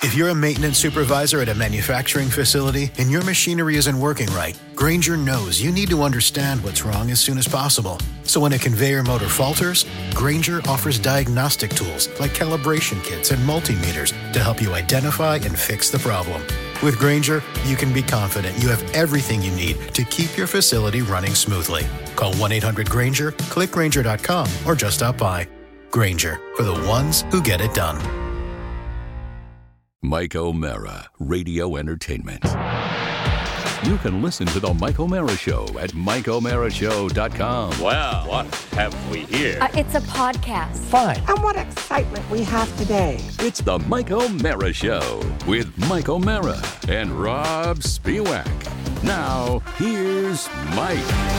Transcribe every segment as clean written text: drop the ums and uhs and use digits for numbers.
If you're a maintenance supervisor at a manufacturing facility and your machinery isn't working right, Grainger knows you need to understand what's wrong as soon as possible. So when a conveyor motor falters, Grainger offers diagnostic tools like calibration kits and multimeters to help you identify and fix the problem. With Grainger, you can be confident you have everything you need to keep your facility running smoothly. Call 1-800-GRAINGER, click Grainger.com, or just stop by. Grainger, for the ones who get it done. Mike O'Mara, Radio Entertainment. You can listen to The Mike O'Mara Show at MikeO'MaraShow.com. Well, what have we here? It's a podcast. Fine. And what excitement we have today. It's The Mike O'Mara Show with Mike O'Mara and Rob Spiewak. Now, here's Mike.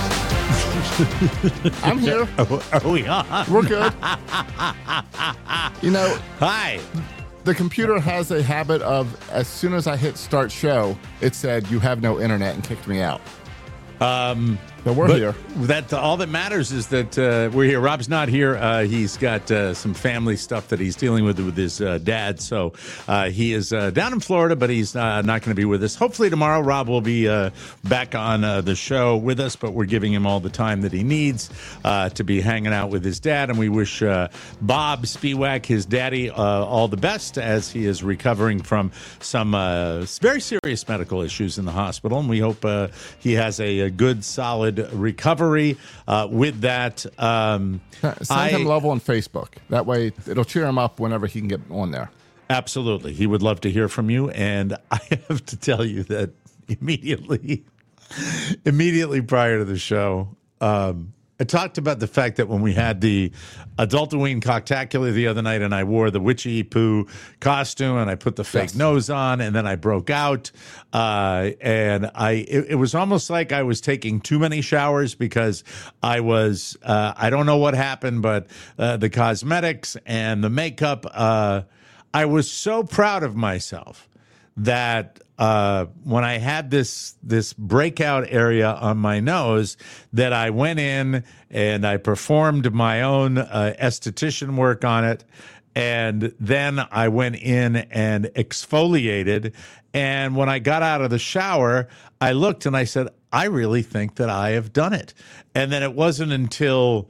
I'm here. Are we on? We're good. You know, Hi. the computer has a habit of, as soon as I hit start show, it said, you have no internet, and kicked me out. So we're But here. That all that matters is that we're here. Rob's not here. He's got some family stuff that he's dealing with his dad. So he is down in Florida, but he's not going to be with us. Hopefully tomorrow, Rob will be back on the show with us, but we're giving him all the time that he needs to be hanging out with his dad. And we wish Bob Spiewak, his daddy, all the best as he is recovering from some very serious medical issues in the hospital. And we hope he has a good, solid recovery with that. Send him love on Facebook. That way, it'll cheer him up whenever he can get on there. Absolutely. He would love to hear from you. And I have to tell you that immediately prior to the show, I talked about the fact that when we had the Adultoween Cocktacular the other night and I wore the Witchy Poo costume and I put the fake nose on and then I broke out. And it was almost like I was taking too many showers because I was, I don't know what happened, but the cosmetics and the makeup, I was so proud of myself that when I had this breakout area on my nose, that I went in and I performed my own esthetician work on it. And then I went in and exfoliated. And when I got out of the shower, I looked and I said, I really think that I have done it. And then it wasn't until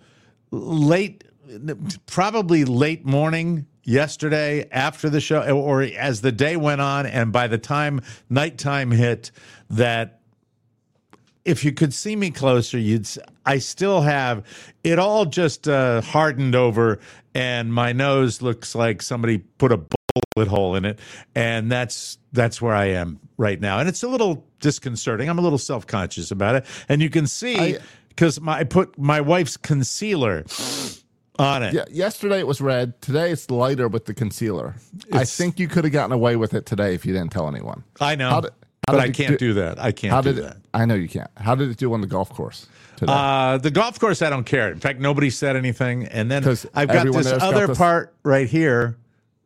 probably late morning yesterday after the show, or as the day went on, and by the time nighttime hit, that if you could see me closer, I still have it all just hardened over, and my nose looks like somebody put a bullet hole in it, and that's where I am right now, and it's a little disconcerting. I'm a little self-conscious about it, and you can see because I put my wife's concealer on it. Yeah, yesterday it was red. Today it's lighter with the concealer. I think you could have gotten away with it today if you didn't tell anyone. I know, but I can't do that. I can't do that. I know you can't. How did it do on the golf course today? The golf course, I don't care. In fact, nobody said anything. And then I've got everyone this there's got other this- part right here.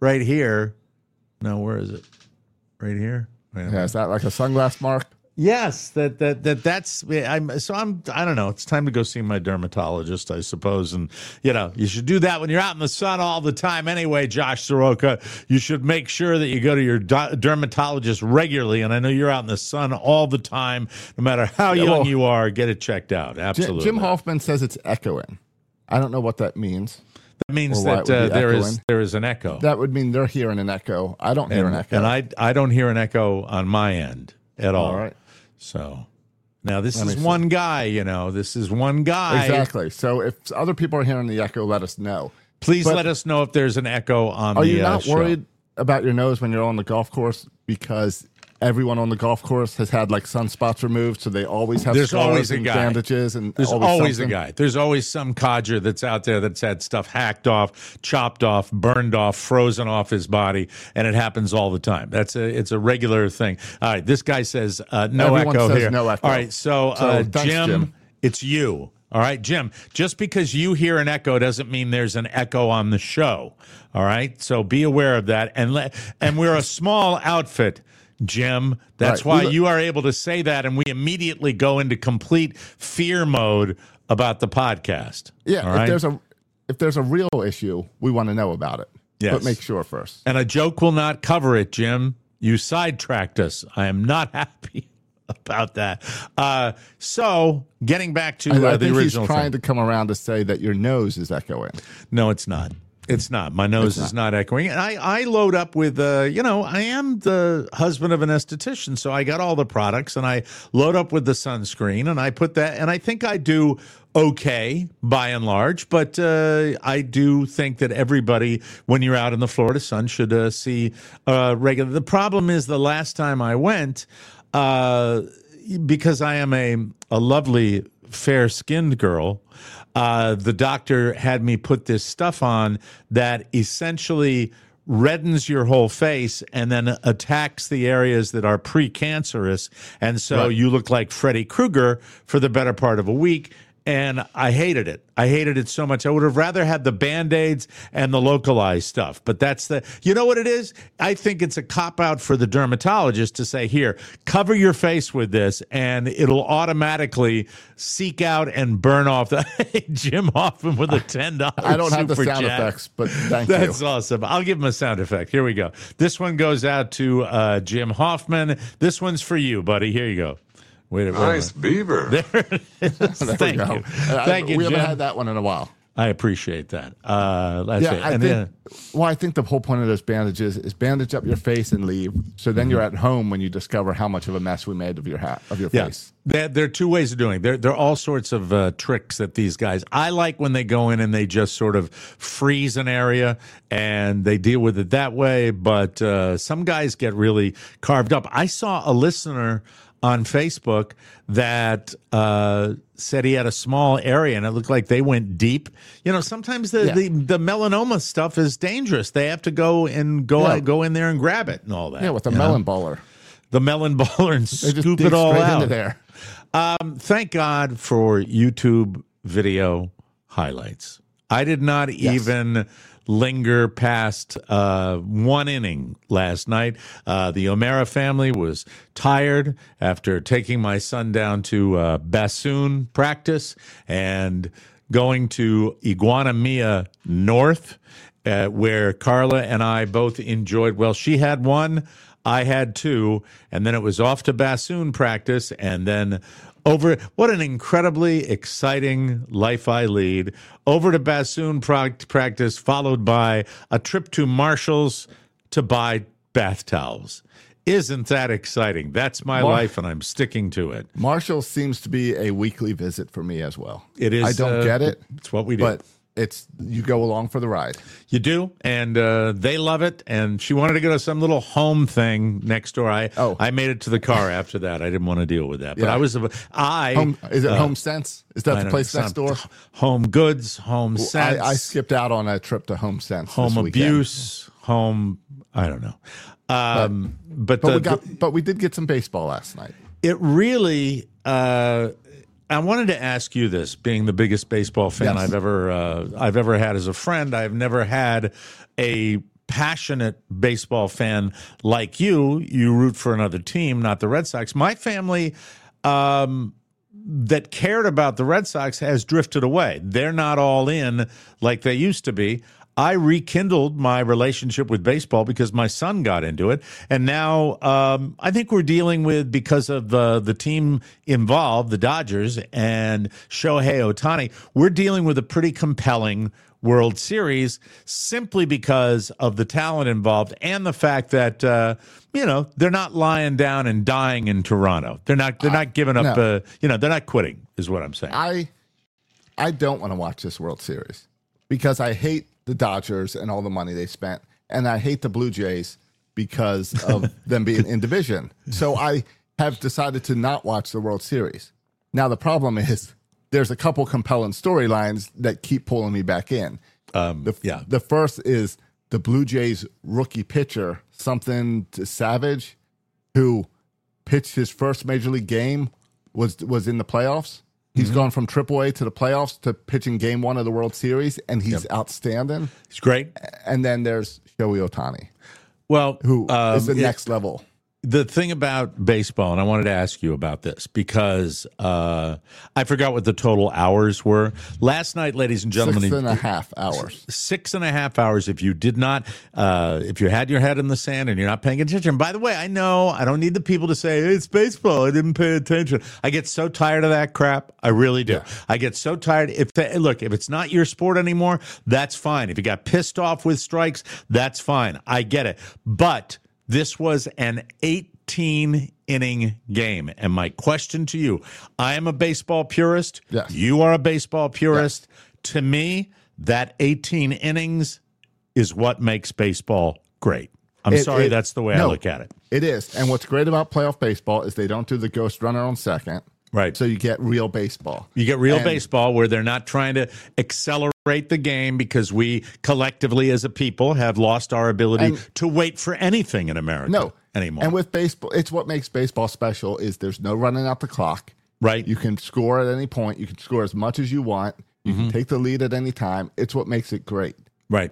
No, where is it? Right here? Wait a minute. Yeah, is that like a sunglass mark? Yes, that's. I don't know. It's time to go see my dermatologist, I suppose, and you should do that when you're out in the sun all the time. Anyway, Josh Soroka, you should make sure that you go to your dermatologist regularly. And I know you're out in the sun all the time, no matter how young you are. Get it checked out. Absolutely. Jim Hoffman says it's echoing. I don't know what that means. That means that there is an echo. That would mean they're hearing an echo. I don't hear an echo, and I don't hear an echo on my end at all. All right. So now this is one guy, this is one guy. Exactly. So if other people are hearing the echo, let us know. Please let us know if there's an echo on the show. Are you not worried about your nose when you're on the golf course? Because everyone on the golf course has had like sunspots removed, so they always have scars and bandages, and there's always a guy. There's always some codger that's out there that's had stuff hacked off, chopped off, burned off, frozen off his body, and it happens all the time. It's a regular thing. All right, this guy says no Everyone echo says here. no echo. All right, so thanks, Jim, it's you. All right, Jim, just because you hear an echo doesn't mean there's an echo on the show. All right, so be aware of that. And we're a small outfit, Jim. That's why you are able to say that, and we immediately go into complete fear mode about the podcast. Yeah, all right? if there's a real issue, we want to know about it. Yes. But make sure first. And a joke will not cover it, Jim. You sidetracked us. I am not happy about that. So, getting back to I the think original he's trying thing. to come around to say that your nose is echoing. No, it's not. It's not. My nose is not echoing. And I load up with, I am the husband of an esthetician, so I got all the products, and I load up with the sunscreen, and I put that, and I think I do okay by and large, but I do think that everybody, when you're out in the Florida sun, should see regular. The problem is the last time I went, because I am a lovely, fair-skinned girl, the doctor had me put this stuff on that essentially reddens your whole face and then attacks the areas that are precancerous. And so you look like Freddy Krueger for the better part of a week. And I hated it. I hated it so much. I would have rather had the Band-Aids and the localized stuff. But that's you know what it is? I think it's a cop-out for the dermatologist to say, here, cover your face with this, and it'll automatically seek out and burn off Jim Hoffman with a $10 I don't have the sound chat. Effects, but thank you. That's awesome. I'll give him a sound effect. Here we go. This one goes out to Jim Hoffman. This one's for you, buddy. Here you go. Wait, nice beaver. There it is. Thank you. Thank you, We Jim. haven't had that one in a while. I appreciate that. I think the whole point of those bandages is bandage up your face and leave. So then you're at home when you discover how much of a mess we made of your face. There are two ways of doing it. There are all sorts of tricks that these guys. I like when they go in and they just sort of freeze an area and they deal with it that way. But some guys get really carved up. I saw a listener on Facebook that said he had a small area and it looked like they went deep. You know, sometimes the melanoma stuff is dangerous. They have to go in there and grab it and all that. Yeah, with a melon baller. The melon baller and scoop it all out. Into there. Thank God for YouTube video highlights. I did not even linger past one inning last night. The O'Mara family was tired after taking my son down to bassoon practice and going to Iguana Mia North, where Carla and I both enjoyed. Well, she had one, I had two, and then it was off to bassoon practice, and then what an incredibly exciting life I lead. Over to bassoon practice, followed by a trip to Marshall's to buy bath towels. Isn't that exciting? That's my life, and I'm sticking to it. Marshall seems to be a weekly visit for me as well. It is. I don't get it. It's what we do. But you go along for the ride. You do, and they love it. And she wanted to go to some little home thing next door. I made it to the car after that. I didn't want to deal with that. But Is it Home Sense? Is that the place next door? Home Goods, Home Sense. I skipped out on a trip to Home Sense. Home Abuse, Home. I don't know. But we did get some baseball last night. It really. I wanted to ask you this, being the biggest baseball fan I've ever had as a friend. I've never had a passionate baseball fan like you. You root for another team, not the Red Sox. My family that cared about the Red Sox has drifted away. They're not all in like they used to be. I rekindled my relationship with baseball because my son got into it. And now I think we're dealing with, because of the team involved, the Dodgers and Shohei Ohtani, we're dealing with a pretty compelling World Series simply because of the talent involved and the fact that, they're not lying down and dying in Toronto. They're not giving up, they're not quitting is what I'm saying. I don't want to watch this World Series because I hate the Dodgers and all the money they spent. And I hate the Blue Jays because of them being in division. So I have decided to not watch the World Series. Now, the problem is there's a couple compelling storylines that keep pulling me back in. The first is the Blue Jays rookie pitcher, something to Savage, who pitched his first major league game, was in the playoffs. He's gone from AAA to the playoffs to pitching game one of the World Series, and he's outstanding. He's great. And then there's Shohei Ohtani, who is the next level. the thing about baseball, and I wanted to ask you about this because I forgot what the total hours were. Last night, ladies and gentlemen. 6.5 hours. 6.5 hours. If you did not, if you had your head in the sand and you're not paying attention. By the way, I know I don't need the people to say, hey, it's baseball, I didn't pay attention. I get so tired of that crap. I really do. Yeah. I get so tired. If it's not your sport anymore, that's fine. If you got pissed off with strikes, that's fine. I get it. But this was an 18-inning game. And my question to you, I am a baseball purist. Yes. You are a baseball purist. Yes. To me, that 18 innings is what makes baseball great. That's the way I look at it. It is. And what's great about playoff baseball is they don't do the ghost runner on second. Right. So you get real baseball. You get real baseball where they're not trying to accelerate the game because we collectively as a people have lost our ability to wait for anything in America anymore. And with baseball, it's what makes baseball special is there's no running out the clock. Right. You can score at any point. You can score as much as you want. You can take the lead at any time. It's what makes it great. Right.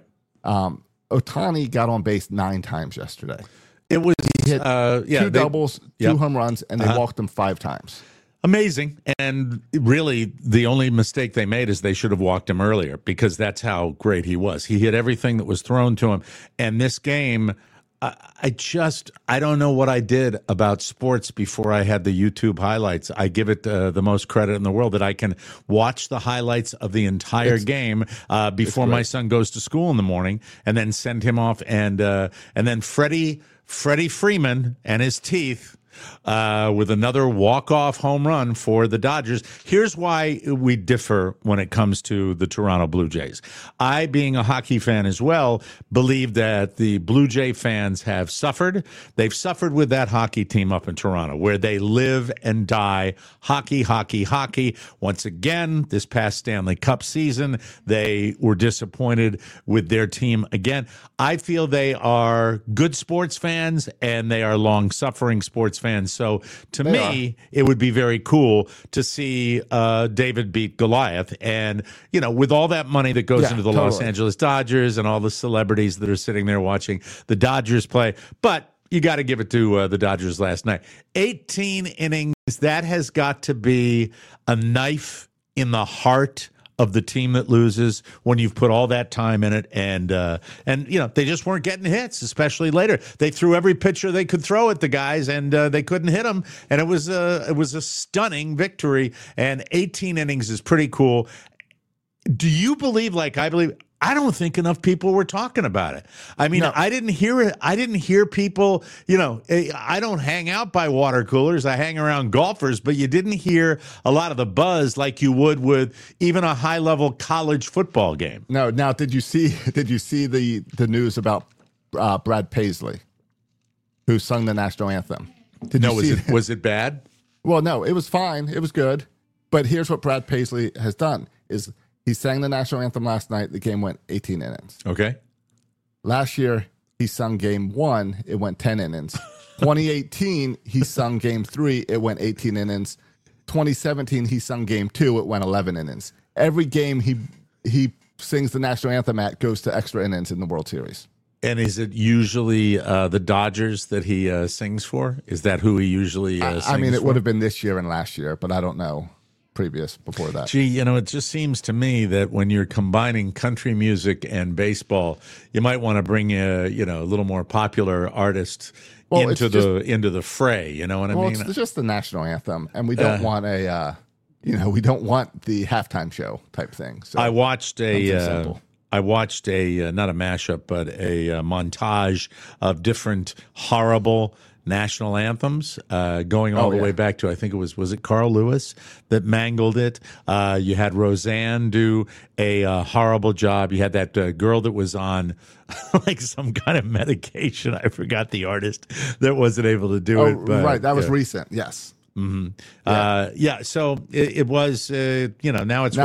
Ohtani got on base 9 times yesterday. It was he hit 2 doubles, 2 home runs, and they walked him 5 times. Amazing. And really, the only mistake they made is they should have walked him earlier because that's how great he was. He hit everything that was thrown to him. And this game, I don't know what I did about sports before I had the YouTube highlights. I give it the most credit in the world that I can watch the highlights of the entire game before my son goes to school in the morning and then send him off. And then Freddie Freeman and his teeth with another walk-off home run for the Dodgers. Here's why we differ when it comes to the Toronto Blue Jays. I, being a hockey fan as well, believe that the Blue Jay fans have suffered. They've suffered with that hockey team up in Toronto, where they live and die hockey, hockey, hockey. Once again, this past Stanley Cup season, they were disappointed with their team again. I feel they are good sports fans, and they are long-suffering sports fans. So to me, it would be very cool to see David beat Goliath. And, with all that money that goes into the Los Angeles Dodgers and all the celebrities that are sitting there watching the Dodgers play. But you got to give it to the Dodgers last night. 18 innings, that has got to be a knife in the heart of the team that loses when you've put all that time in it, and they just weren't getting hits, especially later. They threw every pitcher they could throw at the guys, and they couldn't hit them. And it was a stunning victory. And 18 innings is pretty cool. Do you believe, like I believe? I don't think enough people were talking about it. I mean, no. I didn't hear it. I didn't hear people, I don't hang out by water coolers. I hang around golfers, but you didn't hear a lot of the buzz like you would with even a high-level college football game. No. Now, did you see the news about Brad Paisley, who sung the national anthem? Was it bad? Well, no, it was fine. It was good. But here's what Brad Paisley has done is he sang the national anthem last night. The game went 18 innings. Okay. Last year, he sung game 1. It went 10 innings. 2018, he sung game 3. It went 18 innings. 2017, he sung game 2. It went 11 innings. Every game he sings the national anthem at goes to extra innings in the World Series. And is it usually the Dodgers that he sings for? Is that who he usually sings for? I mean, it would have been this year and last year, but I don't know. Previous before that. Gee, it just seems to me that when you're combining country music and baseball, you might want to bring a little more popular artist into the fray. You know what I mean? It's just the national anthem, and we don't want we don't want the halftime show type thing. So I watched not a mashup, but a montage of different horrible national anthems, going all the way back to, I think it was it Carl Lewis that mangled it? You had Roseanne do a horrible job. You had that girl that was on like some kind of medication. I forgot the artist that wasn't able to do it. But, right, that was recent. Yes. Mm-hmm. Yeah. So it was. Now it's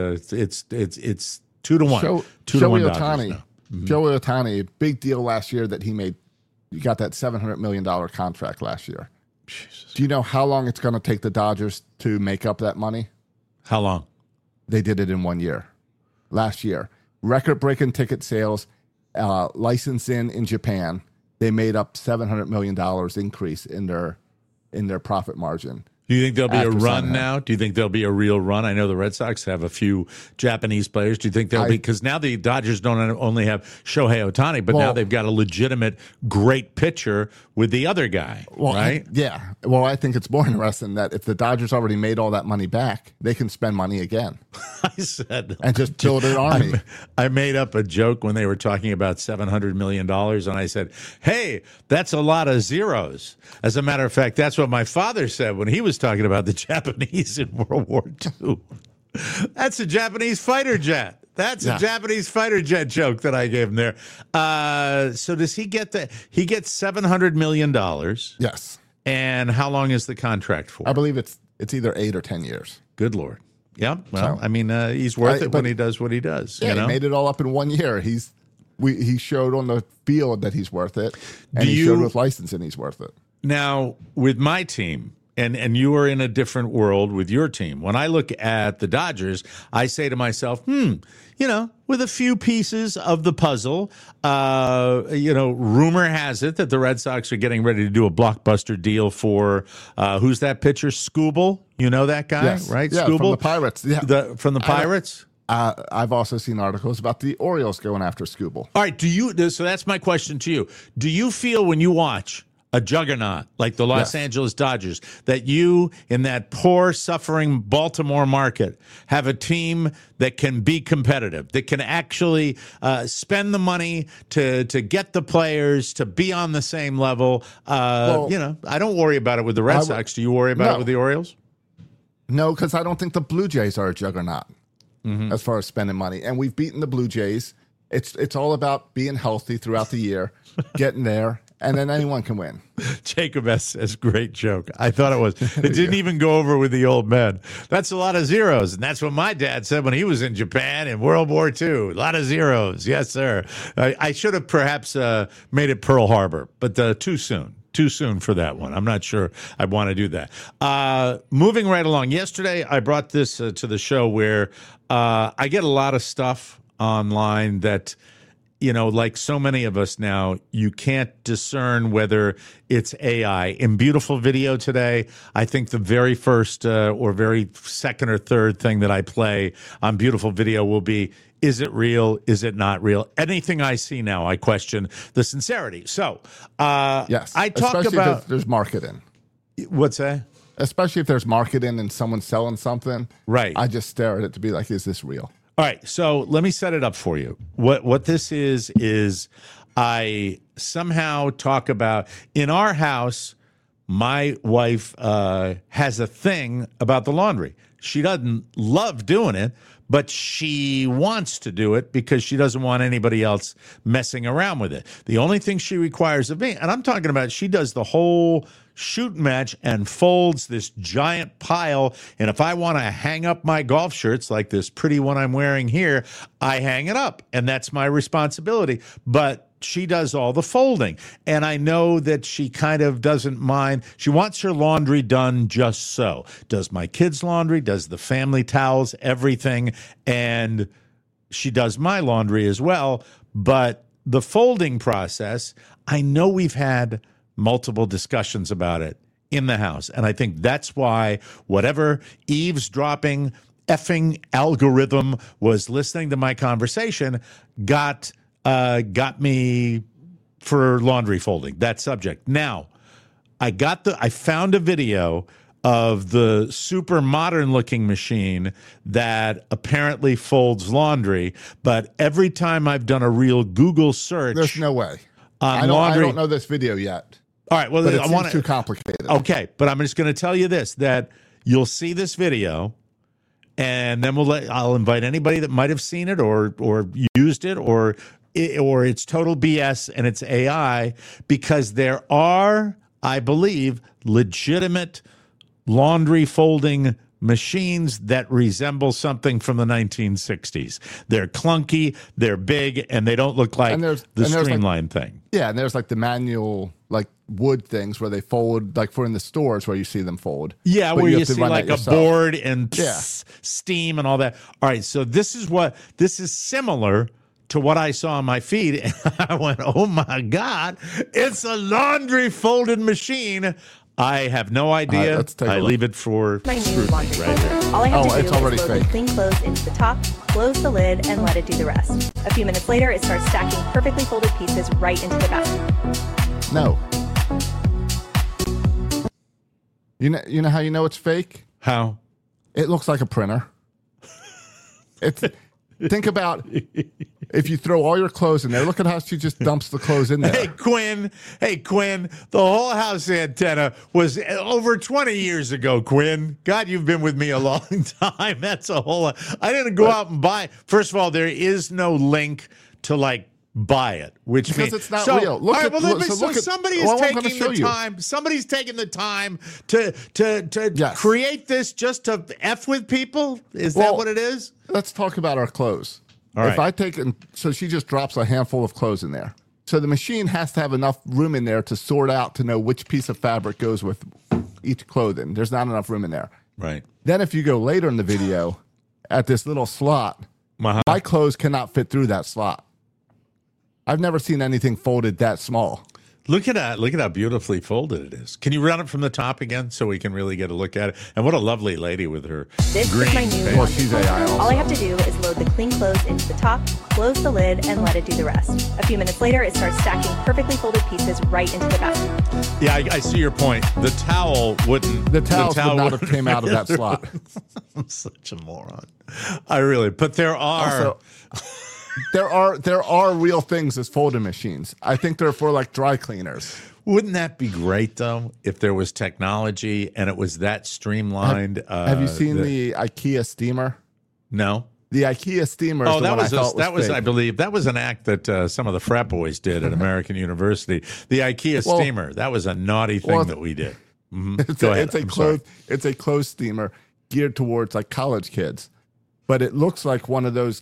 it's 2-1. Joey Ohtani. Joey Ohtani, big deal last year that he made. You got that $700 million contract last year. Jesus. Do you know how long it's going to take the Dodgers to make up that money? How long? They did it in 1 year. Last year. Record-breaking ticket sales, license in Japan. they made up $700 million increase in their profit margin. Do you think there'll be a After run signing now? Do you think there'll be a real run? I know the Red Sox have a few Japanese players. Do you think there'll be, because now the Dodgers don't only have Shohei Ohtani, but now they've got a legitimate great pitcher with the other guy, right? Well, I think it's more interesting that if the Dodgers already made all that money back, they can spend money again. I said, and just build an army. I made up a joke when they were talking about $700 million, and I said, hey, that's a lot of zeros. As a matter of fact, that's what my father said when he was talking about the Japanese in World War II. That's a Japanese fighter jet. That's a Japanese fighter jet joke that I gave him there. So does he get that? He gets $700 million. Yes. And how long is the contract for? I believe it's either 8 or 10 years. Good Lord. Yeah. Well, I mean, he's worth it when he does what he does. Yeah, you know? he made it all up in 1 year. He showed on the field that he's worth it, and he showed with licensing he's worth it. Now, with my team, and you are in a different world with your team. When I look at the Dodgers, I say to myself, with a few pieces of the puzzle, rumor has it that the Red Sox are getting ready to do a blockbuster deal for, who's that pitcher? Scooble? You know that guy, yes. right? Yeah, Scooble? from the Pirates. Yeah. From the Pirates? I've also seen articles about the Orioles going after Scooble. All right. So that's my question to you. Do you feel when you watch a juggernaut like the Los Angeles Dodgers, that you, in that poor, suffering Baltimore market, have a team that can be competitive, that can actually spend the money to get the players to be on the same level? I don't worry about it with the Red Sox. Do you worry about it with the Orioles? No, because I don't think the Blue Jays are a juggernaut as far as spending money. And we've beaten the Blue Jays. It's all about being healthy throughout the year, getting there, and then anyone can win. Jacob S. says, great joke. I thought it was. It didn't even go over with the old men. That's a lot of zeros. And that's what my dad said when he was in Japan in World War II. A lot of zeros. Yes, sir. I should have perhaps made it Pearl Harbor, but too soon. Too soon for that one. I'm not sure I want to do that. Moving right along. Yesterday, I brought this to the show where I get a lot of stuff online that, like so many of us now, you can't discern whether it's AI. In Beautiful Video today, I think the very first or very second or third thing that I play on Beautiful Video will be, is it real? Is it not real? Anything I see now, I question the sincerity. So, yes, I talk especially about... if there's marketing. What's that? Especially if there's marketing and someone's selling something. Right. I just stare at it to be like, is this real? All right, so let me set it up for you. What this is I somehow talk about, in our house, my wife has a thing about the laundry. She doesn't love doing it, but she wants to do it because she doesn't want anybody else messing around with it. The only thing she requires of me, and I'm talking about, she does the whole shoot match and folds this giant pile. And if I want to hang up my golf shirts like this pretty one I'm wearing here, I hang it up. And that's my responsibility. But she does all the folding. And I know that she kind of doesn't mind. She wants her laundry done just so. Does my kids' laundry, does the family towels, everything. And she does my laundry as well. But the folding process, I know we've had multiple discussions about it in the house. And I think that's why whatever eavesdropping effing algorithm was listening to my conversation got me for laundry folding, that subject. Now, I found a video of the super modern looking machine that apparently folds laundry, but every time I've done a real Google search, there's no way. I don't know this video yet. All right, well, but I want too complicated. Okay, but I'm just going to tell you this: that you'll see this video, and then I'll invite anybody that might have seen it or used it or it's total BS and it's AI, because there are, I believe, legitimate laundry folding machines that resemble something from the 1960s. They're clunky, they're big, and they don't look like the Streamline thing. Yeah, and there's like the manual, like wood things where they fold, like for in the stores where you see them fold. Yeah, where you see like a board and yeah. steam and all that. All right, so this is similar to to what I saw on my feed, and I went, "Oh my God, it's a laundry folded machine." I have no idea. Let's take a I look. leave it for My new scrutiny laundry right folder. there. All I have to it's do already is load the fake. clean clothes into the top, close the lid, and let it do the rest. A few minutes later, it starts stacking perfectly folded pieces right into the basket. No. You know how you know it's fake? How? It looks like a printer. It's think about if you throw all your clothes in there. Look at how she just dumps the clothes in there. Hey, Quinn, the whole house antenna was over 20 years ago, Quinn. God, you've been with me a long time. That's a whole lot. I didn't go out and buy. First of all, there is no link to like buy it, which Because means it's not so, real. Look all right, at- well, look- let me- so look at- somebody well, is I'm gonna taking show the you. time. Somebody's taking the time to Yes. create this just to F with people. Is that Well, what it is? Let's talk about our clothes. All If right. I take and so she just drops a handful of clothes in there. So the machine has to have enough room in there to sort out to know which piece of fabric goes with each clothing. There's not enough room in there. Right. Then if you go later in the video at this little slot, Uh-huh. my clothes cannot fit through that slot. I've never seen anything folded that small. Look at how beautifully folded it is. Can you run it from the top again so we can really get a look at it? And what a lovely lady with her This green is my new face. Well, she's AI also. All I have to do is load the clean clothes into the top, close the lid, and let it do the rest. A few minutes later, it starts stacking perfectly folded pieces right into the basket. Yeah, I see your point. The towel wouldn't. The towels would not have wouldn't- came out of that slot. I'm such a moron. I really. But there are. Also, there are real things as folding machines. I think they're for like dry cleaners. Wouldn't that be great though if there was technology and it was that streamlined? Have you seen the IKEA steamer? No. The IKEA steamer. Is Oh, the that one was I thought I fake. believe that was an act that some of the frat boys did at American University. The IKEA Well- steamer. That was a naughty thing well, that we did. It's Go a, ahead. it's a I'm sorry. closed steamer geared towards like college kids, but it looks like one of those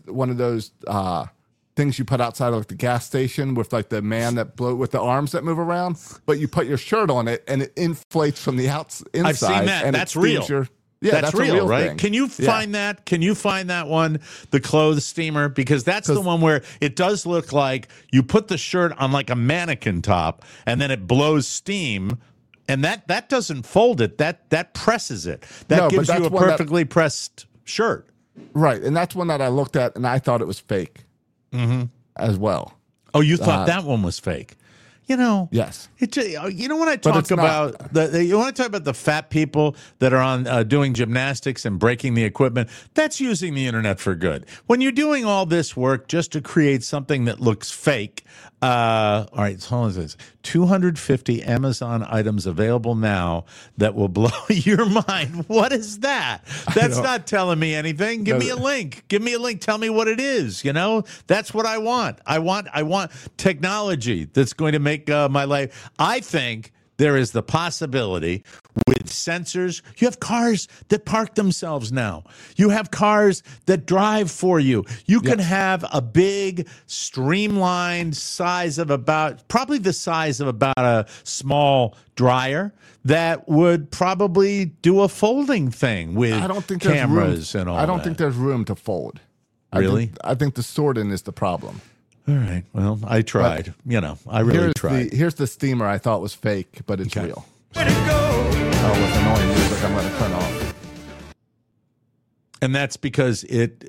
things you put outside of like the gas station with like the man that blow with the arms that move around. But you put your shirt on it and it inflates from the inside. I've seen that. And it That's real. steams that's real, a real right? thing. Can you Yeah. find that? Can you find that one, the clothes steamer? Because that's the one where it does look like you put the shirt on like a mannequin top, and then it blows steam, and that doesn't fold it. That presses it. That No, but gives you that's a one that- perfectly pressed shirt. Right, and that's one that I looked at and I thought it was fake as well. Oh, you thought that one was fake? You know, Yes. It, you know when I But talk it's not. about you want to talk about the fat people that are on doing gymnastics and breaking the equipment. That's using the internet for good. When you're doing all this work just to create something that looks fake. All right, so hold on, this 250 Amazon items available now that will blow your mind. What is that? That's not telling me anything. Give me a link. Give me a link. Tell me what it is. You know, that's what I want. I want technology that's going to make my life. I think there is the possibility with sensors. You have cars that park themselves now. You have cars that drive for you. You can have a big, streamlined size of probably the size of about a small dryer that would probably do a folding thing with I don't think there's cameras room. and all I don't that. think there's room to fold. Really? I think the sorting is the problem. All right. Well, I tried. I really tried. Here's the steamer I thought was fake, but it's real. Oh, with annoying music, I'm going to turn off. And that's because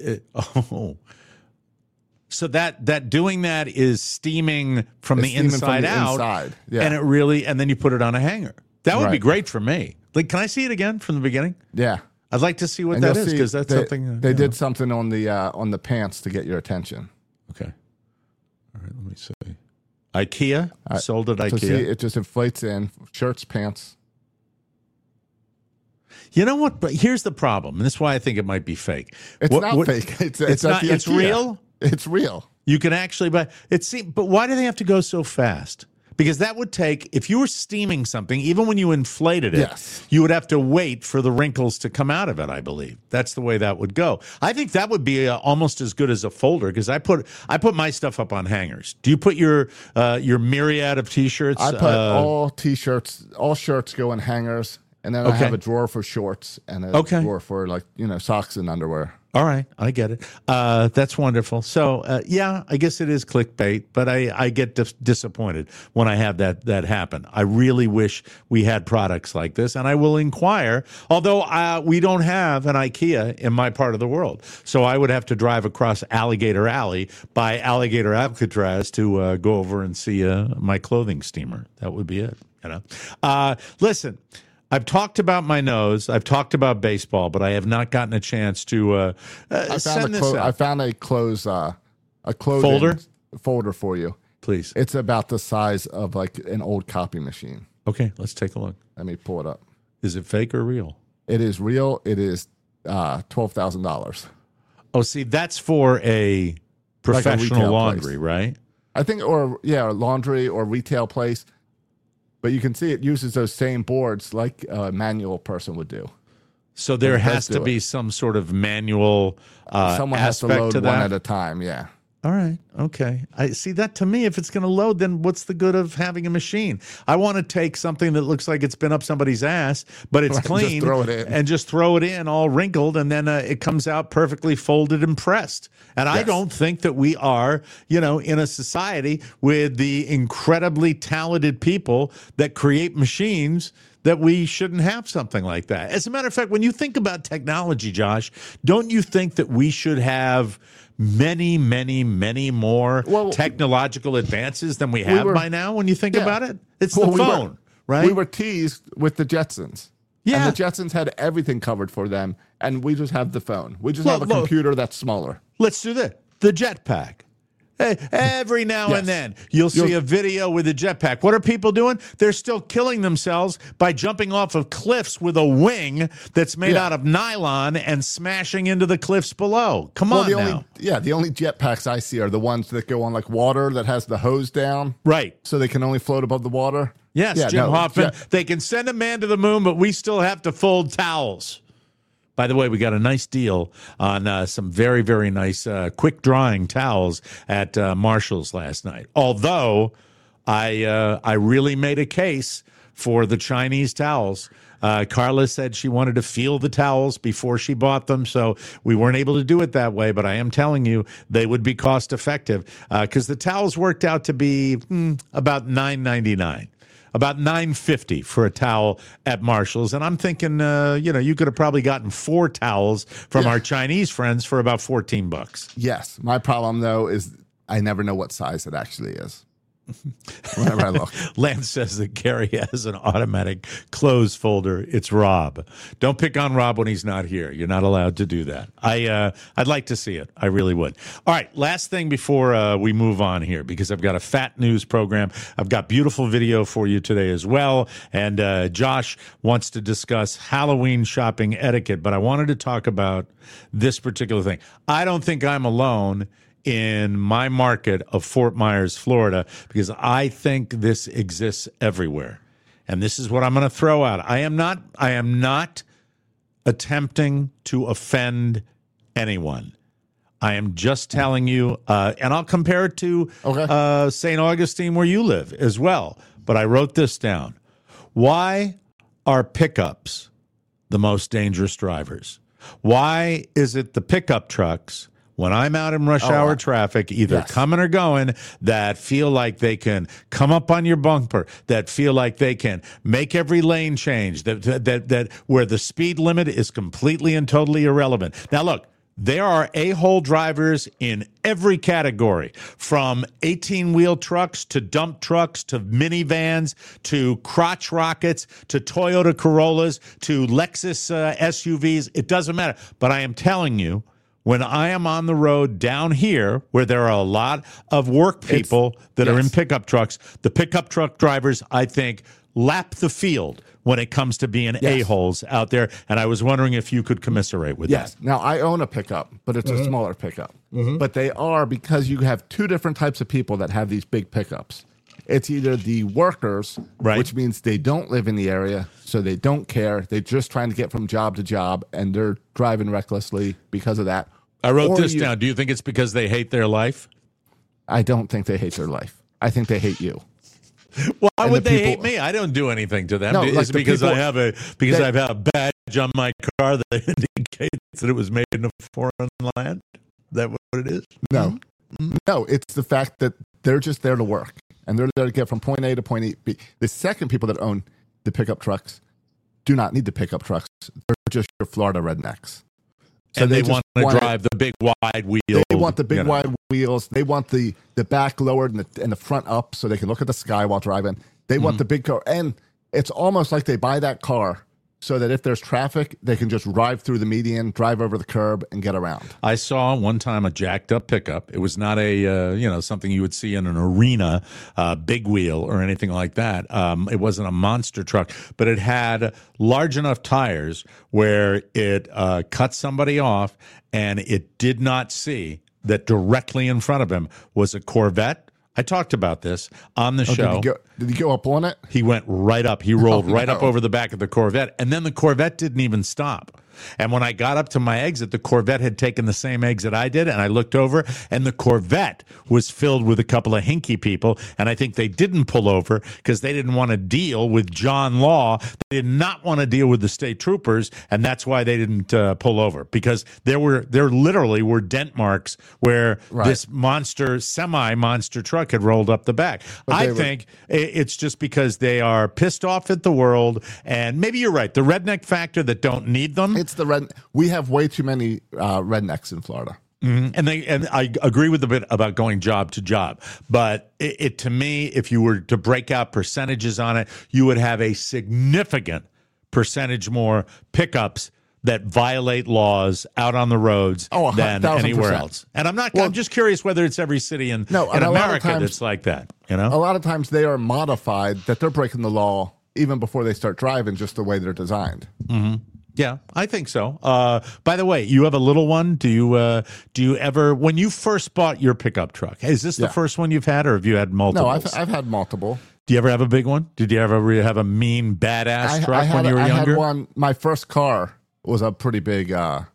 so that doing that is steaming from It's the steaming from inside the out, inside, yeah. and then you put it on a hanger. That would be Right. great for me. Like, can I see it again from the beginning? Yeah. I'd like to see what And that you'll is see because that's they, something they did something on the pants to get your attention. Okay. All right. Let me see. IKEA sold at So IKEA. see, it just inflates in shirts, pants. You know what? But here's the problem, and this is why I think it might be fake. It's What- not what- fake. It's It's at not. the It's IKEA. real. It's real. You can actually buy it. But why do they have to go so fast? Because that would take, if you were steaming something, even when you inflated it, Yes. you would have to wait for the wrinkles to come out of it, I believe. That's the way that would go. I think that would be almost as good as a folder because I put my stuff up on hangers. Do you put your myriad of T-shirts? I put all T-shirts, all shirts go in hangers, And then I have a drawer for shorts and a drawer for socks and underwear. All right, I get it. That's wonderful. So, yeah, I guess it is clickbait, but I get disappointed when I have that happen. I really wish we had products like this, and I will inquire, although we don't have an IKEA in my part of the world. So I would have to drive across Alligator Alley by Alligator Alcatraz to go over and see my clothing steamer. That would be it. Listen. I've talked about my nose. I've talked about baseball, but I have not gotten a chance to send this out. I found a clothing folder for you. Please. It's about the size of like an old copy machine. Okay, let's take a look. Let me pull it up. Is it fake or real? It is real. It is $12,000. Oh, see, that's for a professional like a laundry, place. Right? I think, or laundry or retail place. But you can see it uses those same boards like a manual person would do. So there has to be some sort of manual someone has to load one at a time, yeah. All right. Okay. I see that. To me, if it's going to load, then what's the good of having a machine? I want to take something that looks like it's been up somebody's ass, but it's clean, just throw it in. and just throw it in all wrinkled, and then it comes out perfectly folded and pressed. And I don't think that we are, in a society with the incredibly talented people that create machines that we shouldn't have something like that. As a matter of fact, when you think about technology, Josh, don't you think that we should have many, many, many more technological advances than we have by now when you think about it? It's the phone, right? We were teased with the Jetsons. Yeah. And the Jetsons had everything covered for them, and we just have the phone. We just have a computer that's smaller. Let's do that. The jetpack. Hey, every now and then, you'll see a video with a jetpack. What are people doing? They're still killing themselves by jumping off of cliffs with a wing that's made out of nylon and smashing into the cliffs below. Come on now. The only jetpacks I see are the ones that go on like water that has the hose down. Right. So they can only float above the water. Yes, Jim Hoffman. They can send a man to the moon, but we still have to fold towels. By the way, we got a nice deal on some very, very nice quick drying towels at Marshall's last night. Although I really made a case for the Chinese towels. Carla said she wanted to feel the towels before she bought them, so we weren't able to do it that way. But I am telling you, they would be cost effective because the towels worked out to be about $9.99. About $9.50 for a towel at Marshall's. And I'm thinking, you could have probably gotten 4 towels from our Chinese friends for about $14. Yes. My problem, though, is I never know what size it actually is. Whenever I look. Lance says that Gary has an automatic clothes folder. It's Rob. Don't pick on Rob when he's not here. You're not allowed to do that. I'd like to see it. I really would. All right, last thing before we move on here, because I've got a fat news program. I've got beautiful video for you today as well. And Josh wants to discuss Halloween shopping etiquette, but I wanted to talk about this particular thing. I don't think I'm alone in my market of Fort Myers, Florida, because I think this exists everywhere. And this is what I'm going to throw out. I am not attempting to offend anyone. I am just telling you, and I'll compare it to St. Augustine, where you live as well. But I wrote this down. Why are pickups the most dangerous drivers? Why is it the pickup trucks, when I'm out in rush hour traffic, either coming or going, that feel like they can come up on your bumper, that feel like they can make every lane change, that where the speed limit is completely and totally irrelevant? Now, look, there are a-hole drivers in every category, from 18-wheel trucks to dump trucks to minivans to crotch rockets to Toyota Corollas to Lexus SUVs. It doesn't matter. But I am telling you, when I am on the road down here, where there are a lot of work people that are in pickup trucks, the pickup truck drivers, I think, lap the field when it comes to being a-holes out there. And I was wondering if you could commiserate with that. Now, I own a pickup, but it's a smaller pickup. But they are, because you have 2 different types of people that have these big pickups. It's either the workers, which means they don't live in the area, so they don't care. They're just trying to get from job to job, and they're driving recklessly because of that. I wrote this down. Do you think it's because they hate their life? I don't think they hate their life. I think they hate you. Why And would the they hate people- me? I don't do anything to them. No, Is like it the because people- I have a badge on my car that indicates that it was made in a foreign land? Is that what it is? No, no, it's the fact that they're just there to work and they're there to get from point A to point B. The second people that own the pickup trucks do not need the pickup trucks. They're just your Florida rednecks. So And they just want to drive the big wide wheel. They want the big you know. wide wheels. They want the back lowered and the front up so they can look at the sky while driving. They want the big car. And it's almost like they buy that car so that if there's traffic, they can just drive through the median, drive over the curb, and get around. I saw one time a jacked up pickup. It was not a something you would see in an arena, big wheel or anything like that. It wasn't a monster truck, but it had large enough tires where it cut somebody off, and it did not see that directly in front of him was a Corvette. I talked about this on the show. Did he go up on it? He went right up. He rolled Oh, right up no. over the back of the Corvette. And then the Corvette didn't even stop. And when I got up to my exit, the Corvette had taken the same exit I did. And I looked over, and the Corvette was filled with a couple of hinky people. And I think they didn't pull over because they didn't want to deal with John Law. They did not want to deal with the state troopers. And that's why they didn't pull over, because there literally were dent marks where this semi-monster truck had rolled up the back. I think it's just because they are pissed off at the world. And maybe you're right. The redneck factor that don't need them. We have way too many rednecks in Florida. And I agree with the bit about going job to job, but it to me, if you were to break out percentages on it, you would have a significant percentage more pickups that violate laws out on the roads than 1,000%. anywhere else. And I'm just curious whether it's every city in a lot of America times- that's like that. You know, A lot of times they are modified that they're breaking the law even before they start driving, just the way they're designed. Yeah, I think so. By the way, you have a little one. Do you ever, when you first bought your pickup truck, is this the first one you've had, or have you had multiple? No, I've had multiple. Do you ever have a big one? Did you ever have a mean, badass truck when you were I younger? had one. My first car was a pretty big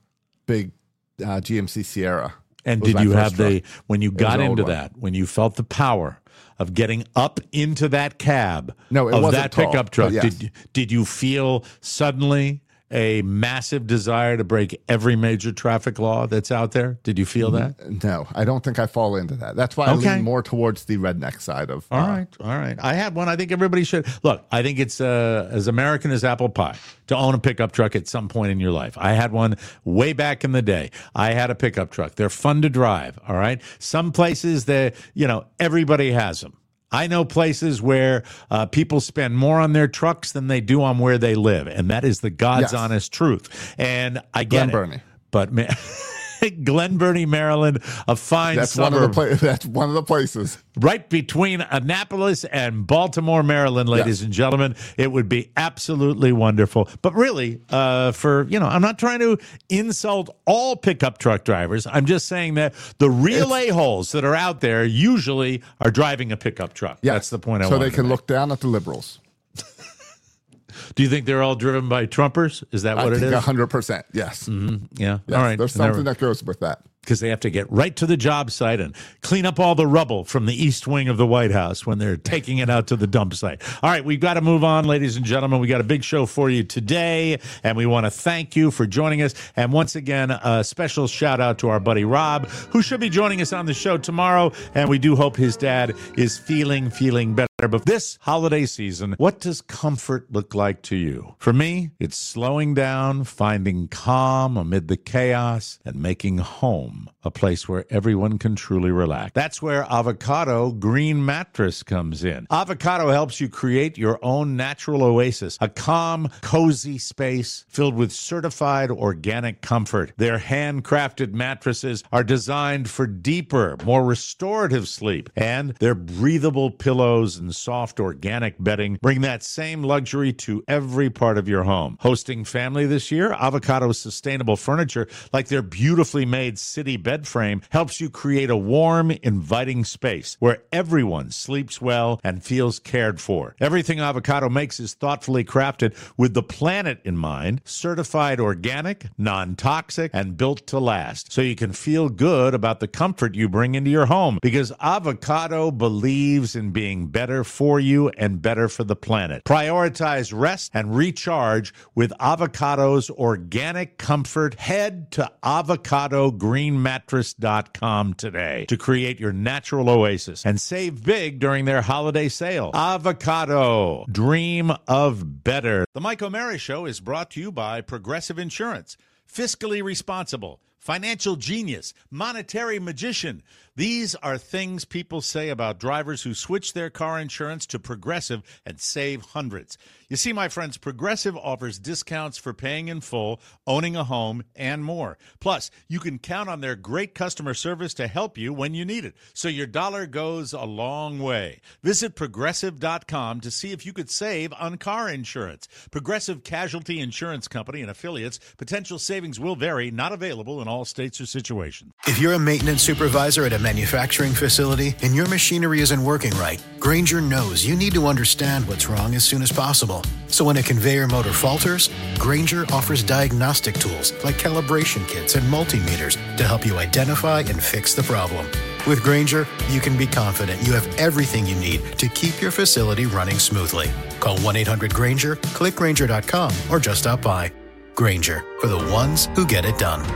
GMC Sierra. And Was did my you first have truck. when you got an old into one. that, when you felt the power of getting up into that cab No, it of wasn't that tall, pickup truck, but yes. did you feel suddenly a massive desire to break every major traffic law that's out there? Did you feel that? No, I don't think I fall into that. That's why Okay. I lean more towards the redneck side of. All right. I had one. I think everybody should. Look, I think it's as American as apple pie to own a pickup truck at some point in your life. I had one way back in the day. I had a pickup truck. They're fun to drive, all right? Some places that, everybody has them. I know places where people spend more on their trucks than they do on where they live, and that is the God's Yes. honest truth. And I get Glen Burnie. it. But Glen Burnie, Maryland, a fine That's suburb. that's one of the places. Right between Annapolis and Baltimore, Maryland, ladies and gentlemen. It would be absolutely wonderful. But really, I'm not trying to insult all pickup truck drivers. I'm just saying that the real a-holes that are out there usually are driving a pickup truck. Yeah. That's the point I So wanted they to can make. look down at the liberals. Do you think they're all driven by Trumpers? Is that what I it think is? 100%. Yes. Yeah. Yes, All right. There's And they're- something that goes with that. because they have to get right to the job site and clean up all the rubble from the east wing of the White House when they're taking it out to the dump site. All right, we've got to move on, ladies and gentlemen. We got a big show for you today, and we want to thank you for joining us. And once again, a special shout out to our buddy Rob, who should be joining us on the show tomorrow. And we do hope his dad is feeling better. But this holiday season, what does comfort look like to you? For me, it's slowing down, finding calm amid the chaos, and making home a place where everyone can truly relax. That's where Avocado Green Mattress comes in. Avocado helps you create your own natural oasis, a calm, cozy space filled with certified organic comfort. Their handcrafted mattresses are designed for deeper, more restorative sleep, and their breathable pillows and soft organic bedding bring that same luxury to every part of your home. Hosting family this year, Avocado's sustainable furniture, like their beautifully made city City bed frame helps you create a warm, inviting space where everyone sleeps well and feels cared for. Everything Avocado makes is thoughtfully crafted with the planet in mind, certified organic, non-toxic, and built to last, so you can feel good about the comfort you bring into your home, because Avocado believes in being better for you and better for the planet. Prioritize rest and recharge with Avocado's organic comfort. Head to avocadogreenmattress.com today to create your natural oasis and save big during their holiday sale. Avocado, dream of better. The Mike O'Mara Show is brought to you by Progressive Insurance. Fiscally responsible, financial genius, monetary magician. These are things people say about drivers who switch their car insurance to Progressive and save hundreds. You see, my friends, Progressive offers discounts for paying in full, owning a home, and more. Plus, you can count on their great customer service to help you when you need it, so your dollar goes a long way. Visit Progressive.com to see if you could save on car insurance. Progressive Casualty Insurance Company and affiliates. Potential savings will vary, not available in all states or situations. If you're a maintenance supervisor at a manufacturing facility and your machinery isn't working right, Grainger knows you need to understand what's wrong as soon as possible. So when a conveyor motor falters, Grainger offers diagnostic tools like calibration kits and multimeters to help you identify and fix the problem. With Grainger, you can be confident you have everything you need to keep your facility running smoothly. Call 1-800-GRAINGER, click Grainger.com, or just stop by. Grainger, for the ones who get it done.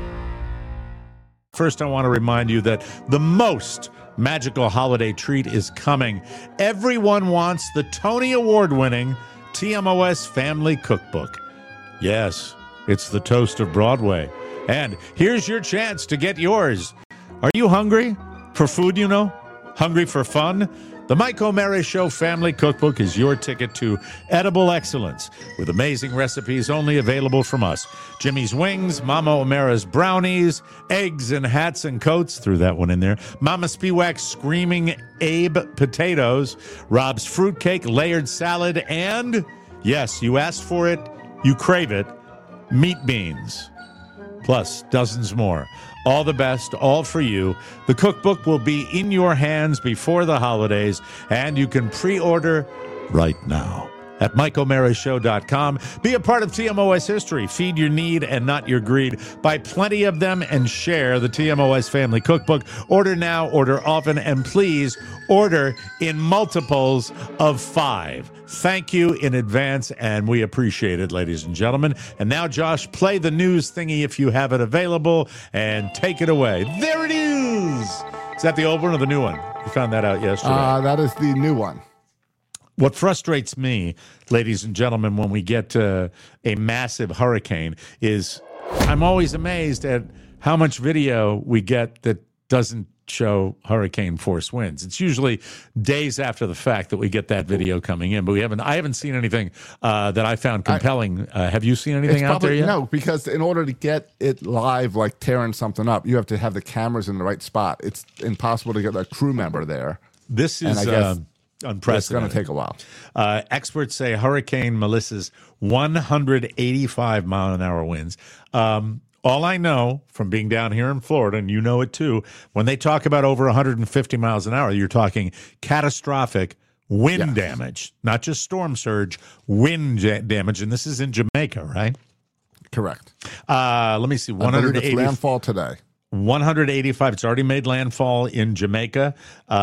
First, I want to remind you that the most magical holiday treat is coming. Everyone wants the Tony Award-winning TMOS Family Cookbook. Yes, it's the toast of Broadway. And here's your chance to get yours. Are you hungry for food, you know? Hungry for fun? The Mike O'Mara Show Family Cookbook is your ticket to edible excellence, with amazing recipes only available from us. Jimmy's Wings, Mama O'Mara's Brownies, Eggs and Hats and Coats, threw that one in there, Mama Spiewak's Screaming Abe Potatoes, Rob's Fruitcake, Layered Salad, and, yes, you asked for it, you crave it, Meat Beans. Plus dozens more. All the best, all for you. The cookbook will be in your hands before the holidays, and you can pre-order right now at MikeO'MaraShow.com. Be a part of TMOS history. Feed your need and not your greed. Buy plenty of them and share the TMOS Family Cookbook. Order now, order often, and please order in multiples of 5. Thank you in advance, and we appreciate it, ladies and gentlemen. And now, Josh, play the news thingy if you have it available, and take it away. There it is! Is that the old one or the new one? You found that out yesterday. That is the new one. What frustrates me, ladies and gentlemen, when we get a massive hurricane is I'm always amazed at how much video we get that doesn't show hurricane force winds. It's usually days after the fact that we get that video coming in, but I haven't seen anything that I found compelling. Have you seen anything out there yet? No, because in order to get it live, like tearing something up, you have to have the cameras in the right spot. It's impossible to get a crew member there. This is unprecedented. It's going to take a while. Experts say Hurricane Melissa's 185 mile an hour winds. All I know from being down here in Florida, and you know it too, when they talk about over 150 miles an hour, you're talking catastrophic wind damage, not just storm surge, wind damage. And this is in Jamaica, right? Correct. Let me see. 180 landfall today. 185. It's already made landfall in Jamaica.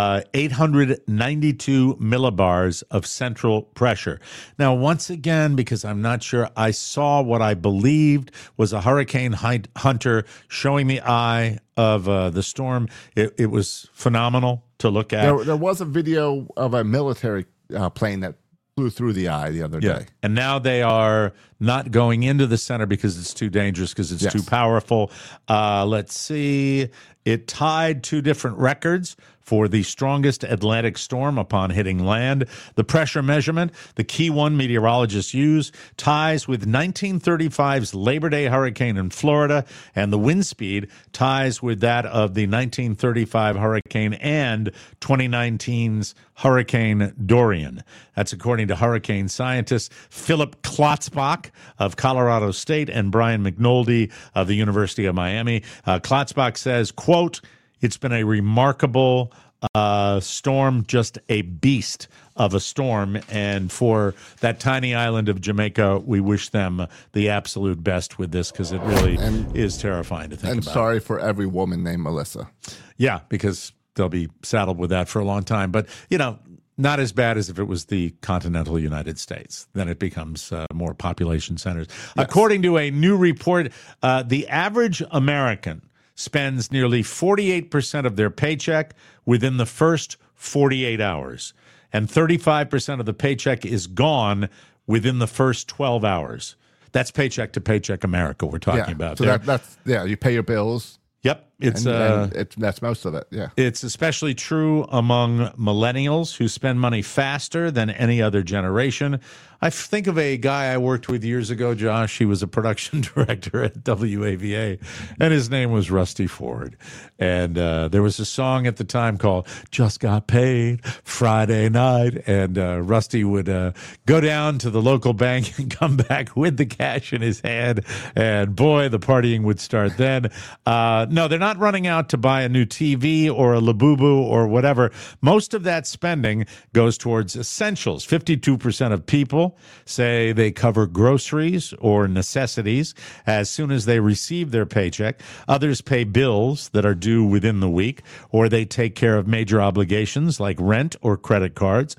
892 millibars of central pressure. Now, once again, because I'm not sure, I saw what I believed was a hurricane hunter showing the eye of the storm. It was phenomenal to look at. There was a video of a military plane that flew through the eye the other day. And now they are not going into the center because it's too dangerous, because it's too powerful. Let's see. It tied two different records for the strongest Atlantic storm upon hitting land. The pressure measurement, the key one meteorologists use, ties with 1935's Labor Day hurricane in Florida, and the wind speed ties with that of the 1935 hurricane and 2019's Hurricane Dorian. That's according to hurricane scientists Philip Klotzbach of Colorado State and Brian McNulty of the University of Miami. Klotzbach says, quote, "It's been a remarkable storm, just a beast of a storm. And for that tiny island of Jamaica, we wish them the absolute best with this because it really is terrifying to think about." And sorry for every woman named Melissa. Yeah, because they'll be saddled with that for a long time. But, you know, not as bad as if it was the continental United States. Then it becomes more population centers. Yes. According to a new report, the average American spends nearly 48% of their paycheck within the first 48 hours. And 35% of the paycheck is gone within the first 12 hours. That's paycheck to paycheck America we're talking about. So that's you pay your bills. Yep. That's most of it, yeah. It's especially true among millennials who spend money faster than any other generation. I think of a guy I worked with years ago, Josh. He was a production director at WAVA, and his name was Rusty Ford. And there was a song at the time called Just Got Paid Friday Night, and Rusty would go down to the local bank and come back with the cash in his hand, and boy, the partying would start then. No, they're not running out to buy a new TV or a Labubu or whatever. Most of that spending goes towards essentials. 52% of people say they cover groceries or necessities as soon as they receive their paycheck. Others pay bills that are due within the week, or they take care of major obligations like rent or credit cards.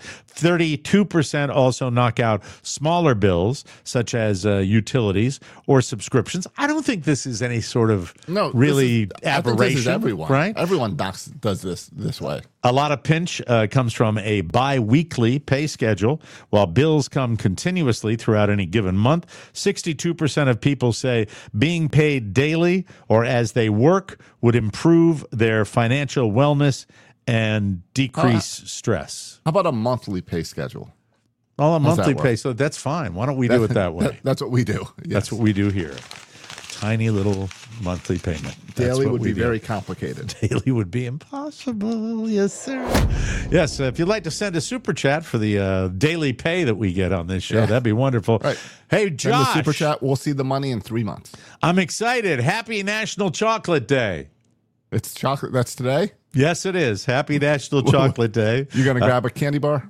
32% also knock out smaller bills such as utilities or subscriptions. I don't think this is any sort of really aberration. I think this is everyone. Right? Everyone does this way. A lot of pinch comes from a bi-weekly pay schedule, while bills come continuously throughout any given month. 62% of people say being paid daily or as they work would improve their financial wellness and decrease stress. How about a monthly pay schedule? Well, a monthly pay, so that's fine. Why don't we do it that way? That's what we do. Yes. That's what we do here. Tiny little monthly payment. Daily would be very complicated. Daily would be impossible. Yes, sir. Yes, if you'd like to send a super chat for the daily pay that we get on this show, that'd be wonderful. Right. Hey, Josh. Send the super chat. We'll see the money in 3 months. I'm excited. Happy National Chocolate Day. It's chocolate. That's today? Yes, it is. Happy National Chocolate Day. You going to grab a candy bar?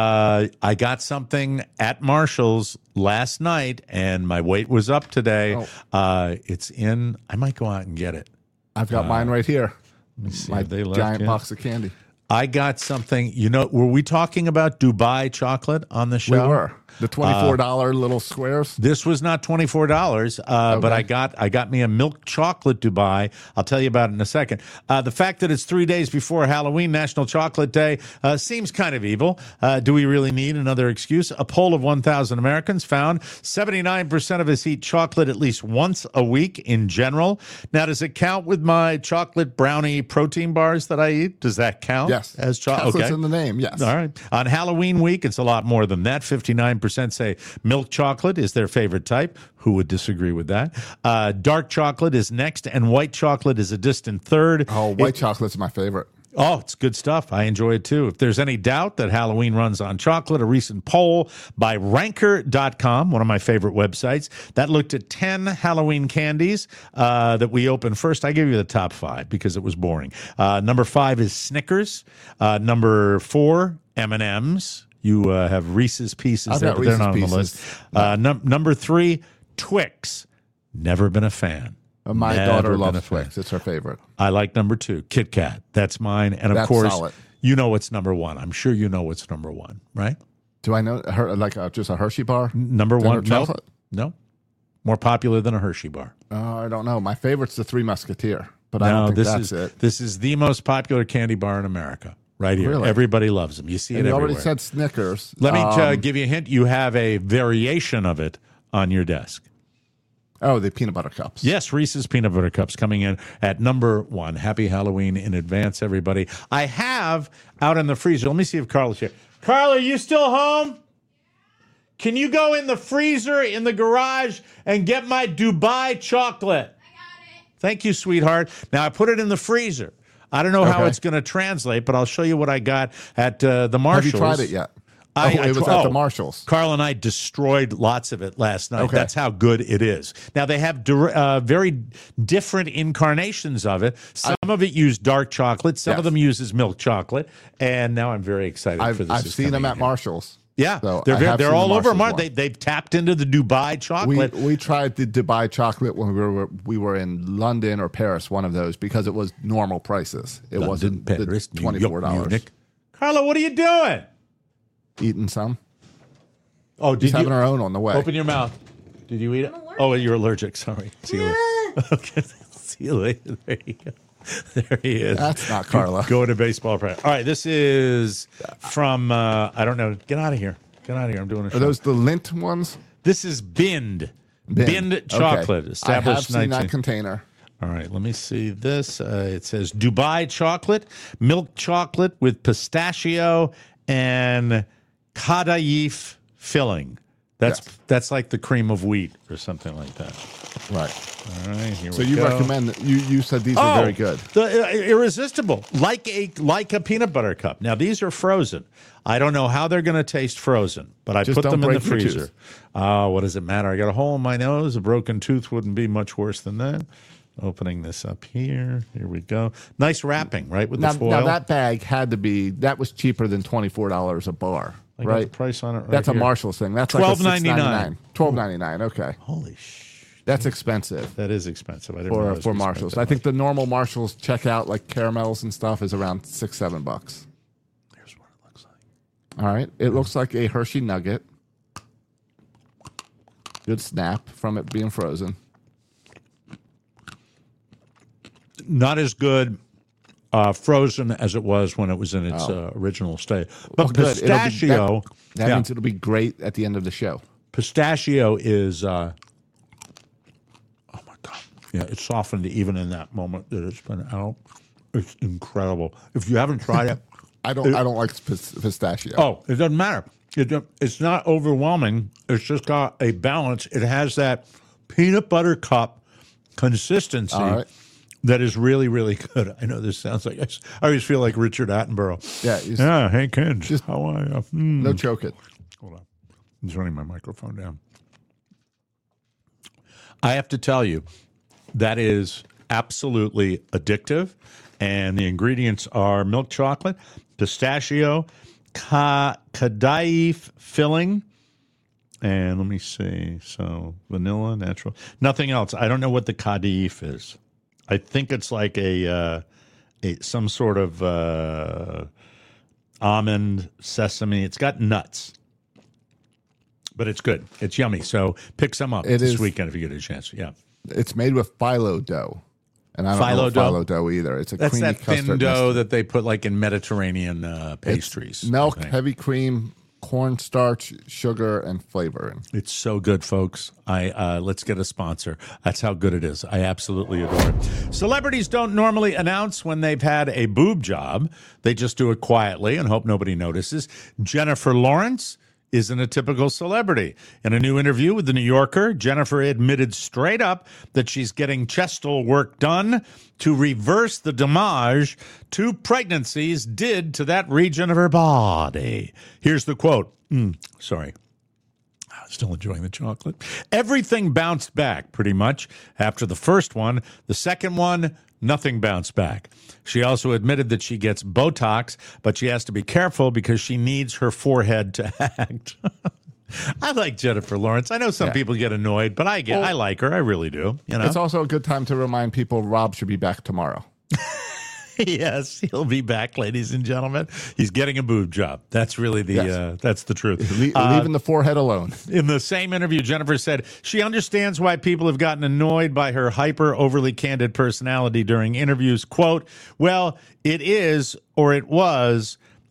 I got something at Marshall's last night, and my weight was up today. It's in. I might go out and get it. I've got mine right here. Let me see. My giant box of candy. I got something. You know, were we talking about Dubai chocolate on the show? We were. The $24 little squares? This was not $24, but I got me a milk chocolate Dubai. I'll tell you about it in a second. The fact that it's 3 days before Halloween, National Chocolate Day, seems kind of evil. Do we really need another excuse? A poll of 1,000 Americans found 79% of us eat chocolate at least once a week in general. Now, does it count with my chocolate brownie protein bars that I eat? Does that count? Yes. As chocolate? Chocolate's in the name, yes. All right. On Halloween week, it's a lot more than that. 59% say milk chocolate is their favorite type. Who would disagree with that? Dark chocolate is next, and white chocolate is a distant third. Oh, white chocolate's my favorite. Oh, it's good stuff. I enjoy it too. If there's any doubt that Halloween runs on chocolate, a recent poll by Ranker.com, one of my favorite websites, that looked at 10 Halloween candies that we opened first. I gave you the top 5 because it was boring. Number 5 is Snickers. Number 4, M&M's. You have Reese's Pieces. They're not on the list. Number 3, Twix. Never been a fan. My daughter loves Twix. It's her favorite. I like number 2, Kit Kat. That's mine. And of course, solid. You know what's number 1. I'm sure you know what's number 1, right? Do I know her just a Hershey bar? Number 1, no. More popular than a Hershey bar. I don't know. My favorite's the Three Musketeer, but I don't think that's it. This is the most popular candy bar in America. Right here. Really? Everybody loves them. You see it everywhere. You already said Snickers. Let me give you a hint. You have a variation of it on your desk. Oh, the peanut butter cups. Yes, Reese's Peanut Butter Cups coming in at number 1. Happy Halloween in advance, everybody. I have out in the freezer. Let me see if Carla's here. Carla, are you still home? Can you go in the freezer in the garage and get my Dubai chocolate? I got it. Thank you, sweetheart. Now, I put it in the freezer. I don't know how it's going to translate, but I'll show you what I got at the Marshalls. Have you tried it yet? It was at the Marshalls. Carl and I destroyed lots of it last night. Okay. That's how good it is. Now, they have very different incarnations of it. Some of it use dark chocolate. Some of them uses milk chocolate. And now I'm very excited for this. I've seen them at Marshalls. Yeah, so they're all over. They've tapped into the Dubai chocolate. We tried the Dubai chocolate when we were in London or Paris, one of those, because it was normal prices. It wasn't Paris, the $24. Carla, what are you doing? Eating some. Oh, Just having our own on the way. Open your mouth. Did you eat it? Oh, you're allergic. Sorry. See you later. Okay. See you later. There you go. There he is. That's not Carla. Going to baseball practice. All right, this is from, I don't know. Get out of here. Get out of here. I'm doing a show. Are those the Lindt ones? This is Bind. Bind chocolate. Okay. Established I have seen that container. All right, let me see this. It says Dubai chocolate, milk chocolate with pistachio and Kadaif filling. That's like the cream of wheat or something like that. Right. All right, here we go. So you recommend you said these are very good. Irresistible, like a peanut butter cup. Now these are frozen. I don't know how they're going to taste frozen, but I put them in the freezer. What does it matter? I got a hole in my nose. A broken tooth wouldn't be much worse than that. Opening this up here. Here we go. Nice wrapping, right, with the foil. Now that bag that was cheaper than $24 a bar. I got right? the price on it right That's here. a Marshalls thing. That's $12.99. $12.99. Okay. Holy sh! That's expensive. That is expensive. I didn't realize for Marshalls. I think the normal Marshalls checkout, like caramels and stuff, is around $6-7. Here's what it looks like. All right. It looks like a Hershey nugget. Good snap from it being frozen. Not as good frozen as it was when it was in its original state. But good. Pistachio... That means it'll be great at the end of the show. Pistachio is... oh, my God. Yeah, it's softened even in that moment that it's been out. It's incredible. If you haven't tried it... I don't like pistachio. Oh, it doesn't matter. It's not overwhelming. It's just got a balance. It has that peanut butter cup consistency... All right. That is really, really good. I know this sounds like I always feel like Richard Attenborough. Yeah. Hey, kids. How are you? No choke it. Hold on. I'm turning my microphone down. I have to tell you, that is absolutely addictive. And the ingredients are milk chocolate, pistachio, Kadaif filling, and let me see. So vanilla, natural. Nothing else. I don't know what the Kadaif is. I think it's like some sort of almond, sesame. It's got nuts, but it's good. It's yummy. So pick some up this weekend if you get a chance. Yeah, it's made with phyllo dough, and I don't know phyllo dough either. It's that's that thin dough that they put like in Mediterranean pastries. It's milk, heavy cream, cornstarch, sugar, and flavoring. It's so good, folks. Let's get a sponsor. That's how good it is. I absolutely adore it. Celebrities don't normally announce when they've had a boob job. They just do it quietly and hope nobody notices. Jennifer Lawrence isn't a typical celebrity. In a new interview with The New Yorker, Jennifer admitted straight up that she's getting chestal work done to reverse the damage 2 pregnancies did to that region of her body. Here's the quote. Sorry. Still enjoying the chocolate. Everything bounced back pretty much after the first one. The second one, nothing bounced back. She also admitted that she gets Botox, but she has to be careful because she needs her forehead to act. I like Jennifer Lawrence. I know some people get annoyed, but I like her. I really do. You know, it's also a good time to remind people Rob should be back tomorrow. Yes, he'll be back, ladies and gentlemen. He's getting a boob job. That's really that's the truth. Leaving the forehead alone. In the same interview, Jennifer said she understands why people have gotten annoyed by her hyper, overly candid personality during interviews. Quote, well, it is, or it was,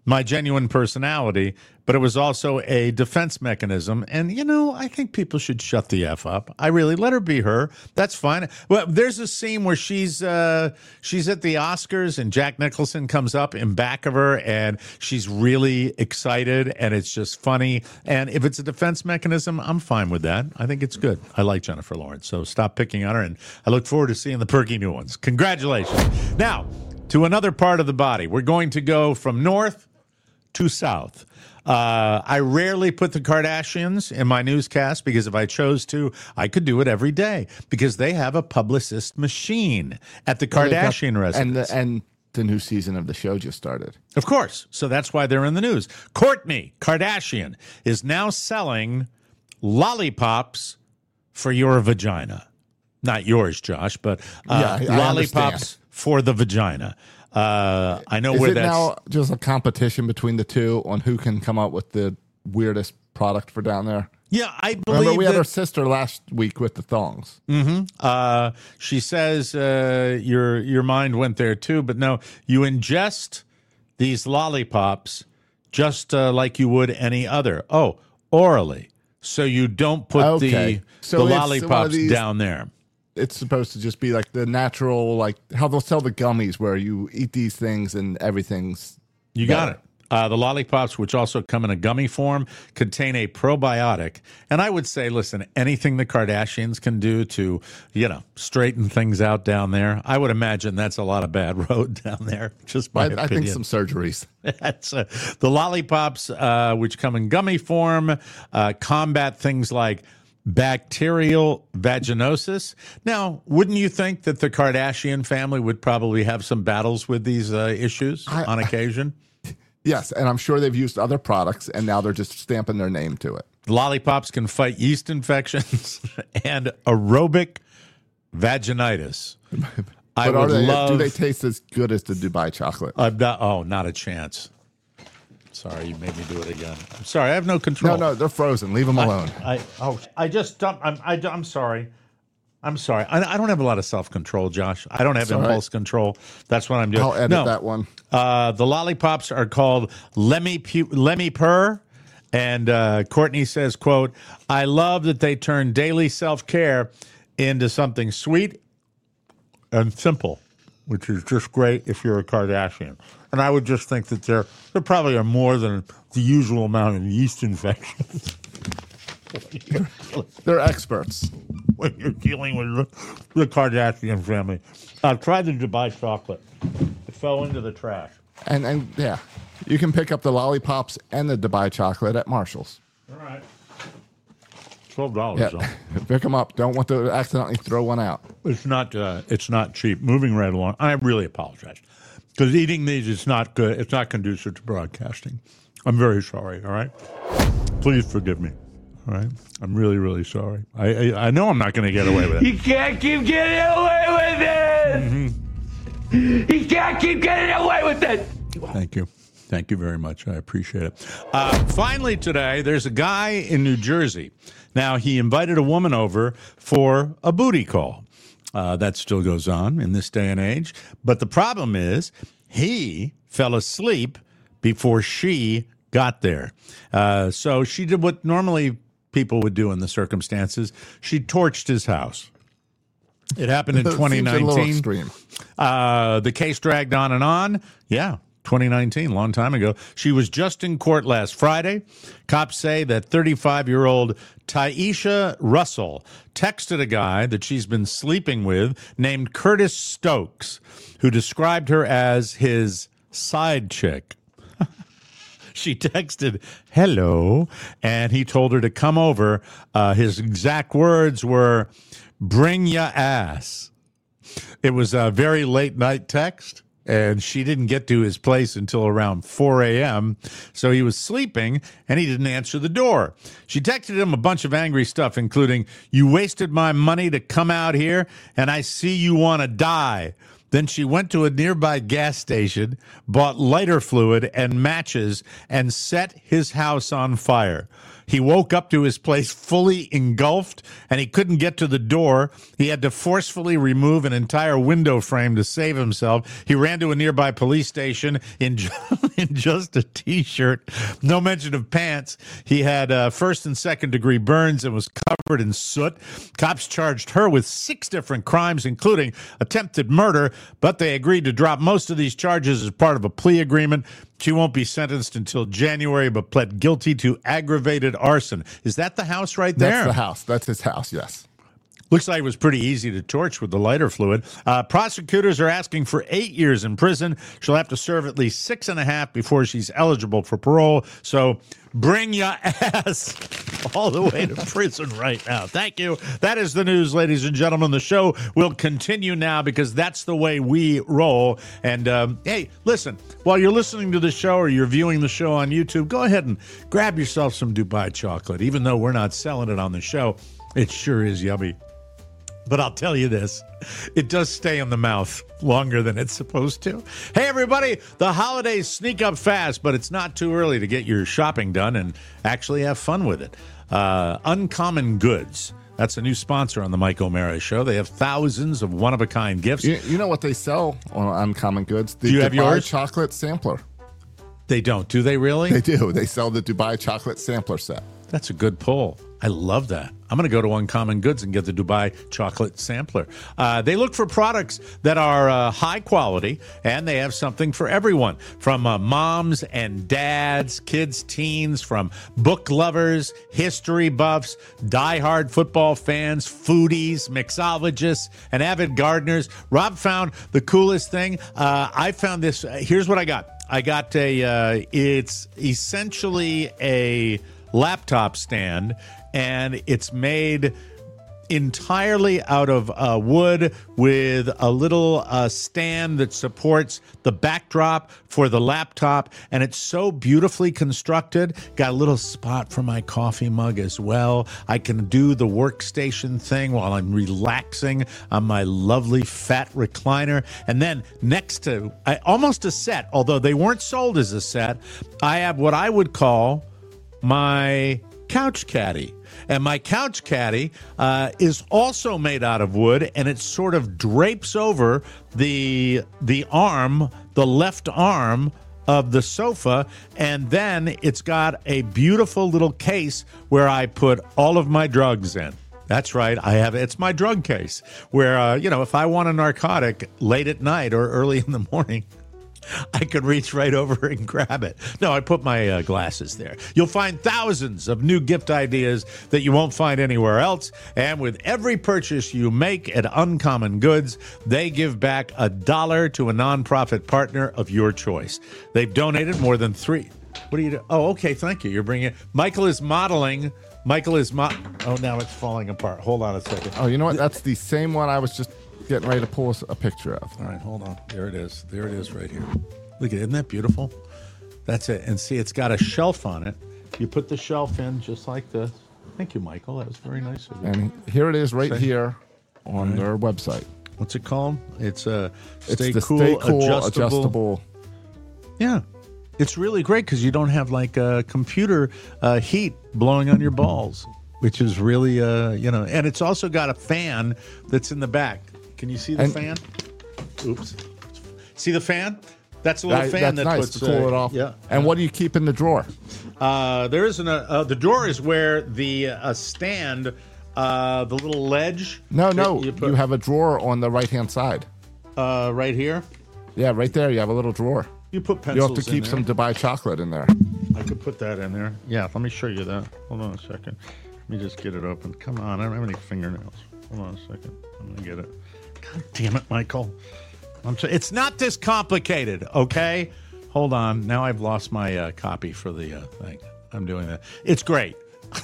my genuine personality, but it was also a defense mechanism. And, I think people should shut the F up. I really let her be her. That's fine. Well, there's a scene where she's at the Oscars and Jack Nicholson comes up in back of her and she's really excited and it's just funny. And if it's a defense mechanism, I'm fine with that. I think it's good. I like Jennifer Lawrence. So stop picking on her. And I look forward to seeing the perky new ones. Congratulations. Now, to another part of the body. We're going to go from north to south. I rarely put the Kardashians in my newscast because if I chose to, I could do it every day because they have a publicist machine at the Kardashian residence. And the new season of the show just started. Of course. So that's why they're in the news. Kourtney Kardashian is now selling lollipops for your vagina. Not yours, Josh, but I lollipops understand. for the vagina. I know where that's now just a competition between the two on who can come up with the weirdest product for down there. Yeah, I believe Remember, we had that, our sister last week with the thongs. she says your mind went there too, but no, you ingest these lollipops just like you would any other. Oh, orally. So you don't put the lollipops down there. It's supposed to just be like the natural, like how they'll sell the gummies where you eat these things and everything's You got it. The lollipops, which also come in a gummy form, contain a probiotic. And I would say, listen, anything the Kardashians can do to, straighten things out down there, I would imagine that's a lot of bad road down there. Just my opinion. I think some surgeries. That's the lollipops, which come in gummy form, combat things like bacterial vaginosis. Now, wouldn't you think that the Kardashian family would probably have some battles with these issues on occasion? Yes, and I'm sure they've used other products, and now they're just stamping their name to it. Lollipops can fight yeast infections and aerobic vaginitis. I would love. Do they taste as good as the Dubai chocolate? Not a chance. Sorry, you made me do it again. I'm sorry, I have no control. No, they're frozen. Leave them alone. I'm sorry. I'm sorry. I don't have a lot of self-control, Josh. I don't have impulse control. That's what I'm doing. I'll edit that one. The lollipops are called Lemmy Purr. And Kourtney says, quote, I love that they turn daily self-care into something sweet and simple, which is just great if you're a Kardashian. And I would just think that there probably are more than the usual amount of yeast infections. They're experts. When you're dealing with the Kardashian family. Try the Dubai chocolate. It fell into the trash. And yeah, you can pick up the lollipops and the Dubai chocolate at Marshall's. All right. $12. Yeah, pick them up. Don't want to accidentally throw one out. It's not cheap. Moving right along. I really apologize. Because eating these is not good. It's not conducive to broadcasting. I'm very sorry, all right? Please forgive me, all right? I'm really, really sorry. I know I'm not going to get away with it. You can't keep getting away with it! Mm-hmm. You can't keep getting away with it! Thank you. Thank you very much. I appreciate it. Finally today, there's a guy in New Jersey. Now, he invited a woman over for a booty call. That still goes on in this day and age. But the problem is he fell asleep before she got there. So she did what normally people would do in the circumstances. She torched his house. It happened in 2019. A little extreme. The case dragged on and on. Yeah. 2019, long time ago. She was just in court last Friday. Cops say that 35-year-old Taisha Russell texted a guy that she's been sleeping with named Curtis Stokes, who described her as his side chick. She texted, hello, and he told her to come over. His exact words were, bring ya ass. It was a very late night text. And she didn't get to his place until around 4 a.m., so he was sleeping, and he didn't answer the door. She texted him a bunch of angry stuff, including, you wasted my money to come out here, and I see you want to die. Then she went to a nearby gas station, bought lighter fluid and matches, and set his house on fire. He woke up to his place fully engulfed, and he couldn't get to the door. He had to forcefully remove an entire window frame to save himself. He ran to a nearby police station in just a T-shirt, no mention of pants. He had first and second degree burns and was covered in soot. Cops charged her with 6 different crimes, including attempted murder, but they agreed to drop most of these charges as part of a plea agreement. She won't be sentenced until January, but pled guilty to aggravated arson. Is that the house right there? That's the house. That's his house, yes. Looks like it was pretty easy to torch with the lighter fluid. Prosecutors are asking for 8 years in prison. She'll have to serve at least 6.5 before she's eligible for parole. So bring your ass all the way to prison right now. Thank you. That is the news, ladies and gentlemen. The show will continue now because that's the way we roll. And, hey, listen, while you're listening to the show or you're viewing the show on YouTube, go ahead and grab yourself some Dubai chocolate. Even though we're not selling it on the show, it sure is yummy. But I'll tell you this, it does stay in the mouth longer than it's supposed to. Hey, everybody, the holidays sneak up fast, but it's not too early to get your shopping done and actually have fun with it. Uncommon Goods. That's a new sponsor on the Mike O'Mara Show. They have thousands of one-of-a-kind gifts. You know what they sell on Uncommon Goods? The Do you have Dubai yours? chocolate sampler. They don't, do they really? They do. They sell the Dubai chocolate sampler set. That's a good pull. I love that. I'm going to go to Uncommon Goods and get the Dubai chocolate sampler. They look for products that are high quality, and they have something for everyone, from moms and dads, kids, teens, from book lovers, history buffs, diehard football fans, foodies, mixologists, and avid gardeners. Rob found the coolest thing. I found this. Here's what I got. I got it's essentially a laptop stand, and it's made entirely out of wood with a little stand that supports the backdrop for the laptop, and it's so beautifully constructed. Got a little spot for my coffee mug as well. I can do the workstation thing while I'm relaxing on my lovely fat recliner. And then next to, almost a set, although they weren't sold as a set, I have what I would call my couch caddy. And my couch caddy is also made out of wood, and it sort of drapes over the arm, the left arm of the sofa, and then it's got a beautiful little case where I put all of my drugs in. That's right. It's my drug case where, if I want a narcotic late at night or early in the morning, I could reach right over and grab it. No, I put my glasses there. You'll find thousands of new gift ideas that you won't find anywhere else. And with every purchase you make at Uncommon Goods, they give back $1 to a nonprofit partner of your choice. They've donated more than 3. What do you do? Oh, okay. Thank you. You're bringing it. Michael is modeling. Oh, now it's falling apart. Hold on a second. Oh, you know what? That's the same one I was just getting ready to pull a picture of. All right, hold on. There it is. There it is right here. Look at it. Isn't that beautiful? That's it. And see, it's got a shelf on it. You put the shelf in just like this. Thank you, Michael. That was very nice of you. And here it is right here on their website. What's it called? It's a Stay Cool adjustable. Yeah. It's really great because you don't have like a computer heat blowing on your balls, which is really, and it's also got a fan that's in the back. Can you see the fan? Oops. See the fan? That's a little fan that nice puts... to cool it off. Yeah. And what do you keep in the drawer? There is the drawer is where the stand, the little ledge... No. You have a drawer on the right-hand side. Right here? Yeah, right there. You have a little drawer. You put pencils in there. You have to keep some Dubai chocolate in there. I could put that in there. Yeah, let me show you that. Hold on a second. Let me just get it open. Come on, I don't have any fingernails. Hold on a second. I'm going to get it. God damn it, Michael. It's not this complicated, okay? Hold on. Now I've lost my copy for the thing. I'm doing that. It's great.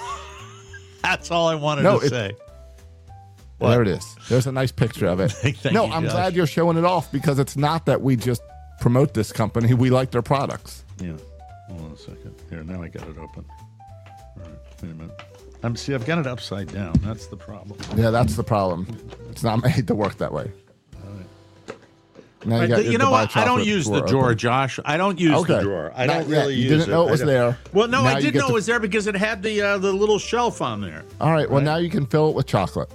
That's all I wanted to say. What? There it is. There's a nice picture of it. I'm glad you're showing it off because it's not that we just promote this company. We like their products. Yeah. Hold on a second. Here, now I got it open. All right. Wait a minute. I've got it upside down. That's the problem. Yeah, that's the problem. It's not made to work that way. All right. Now you got you your know Dubai what? I don't chocolate use the drawer drawer, open. Josh. I don't use the drawer. I Not don't yet. really You use didn't know it was there. Well, no, Now I you did get know to- it was there because it had the little shelf on there. All right. Well, now you can fill it with chocolate.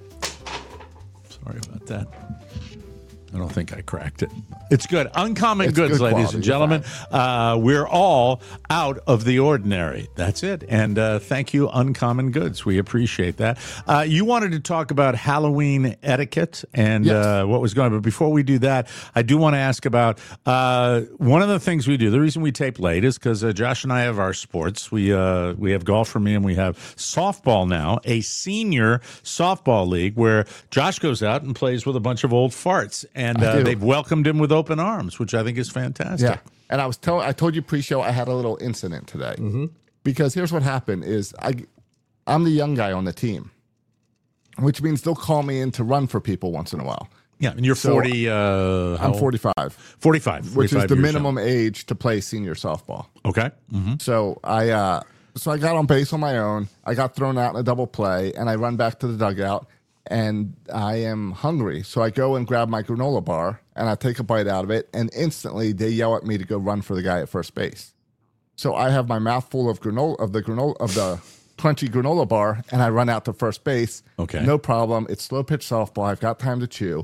Sorry about that. I don't think I cracked it. It's good. Uncommon It's goods, good ladies quality. and You're gentlemen. We're all out of the ordinary. That's it. And thank you, Uncommon Goods. We appreciate that. You wanted to talk about Halloween etiquette and Yes. what was going on. But before we do that, I do want to ask about one of the things we do. The reason we tape late is because Josh and I have our sports. We have golf for me, and we have softball now, a senior softball league where Josh goes out and plays with a bunch of old farts. And I do. they've welcomed him with open arms, which I think is fantastic. Yeah. And I told you pre-show I had a little incident today. Mm-hmm. Because here's what happened is I'm the young guy on the team, which means they'll call me in to run for people once in a while. Yeah, and you're 40. I'm 45. 45. Which is 45 the years minimum age to play senior softball. young. Okay. Mm-hmm. So I got on base on my own. I got thrown out in a double play, and I run back to the dugout, and I am hungry. So I go and grab my granola bar, and I take a bite out of it, and instantly they yell at me to go run for the guy at first base. So I have my mouth full of the crunchy granola bar, and I run out to first base. Okay. No problem. It's slow pitch softball. I've got time to chew.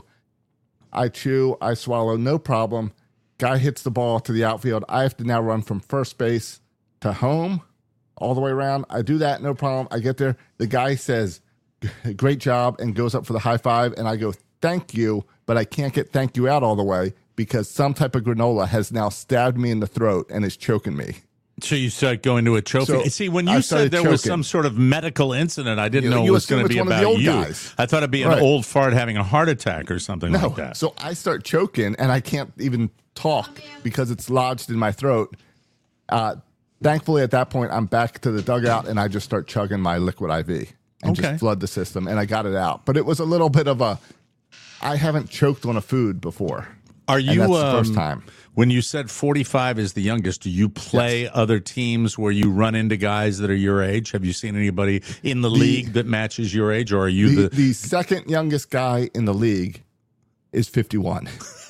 I chew, I swallow, no problem. Guy hits the ball to the outfield. I have to now run from first base to home all the way around. I do that, no problem. I get there. The guy says, great job, and goes up for the high five. And I go, thank you, but I can't get thank you out all the way because some type of granola has now stabbed me in the throat and is choking me. So you start going to a trophy. So See, when I you said started there was choking. some sort of medical incident, I didn't You- know it you was going to assume be it's one of the about old you. guys. I thought it'd be an Right. old fart having a heart attack or something No, like that. so I start choking and I can't even talk because it's lodged in my throat. Thankfully, at that point, I'm back to the dugout and I just start chugging my liquid IV and Okay. just flood the system, and I got it out. But it was a little bit of I haven't choked on a food before. Are you And that's the first time. When you said 45 is the youngest, do you play other teams where you run into guys that are your age? Have you seen anybody in the league that matches your age, or are you The second youngest guy in the league is 51.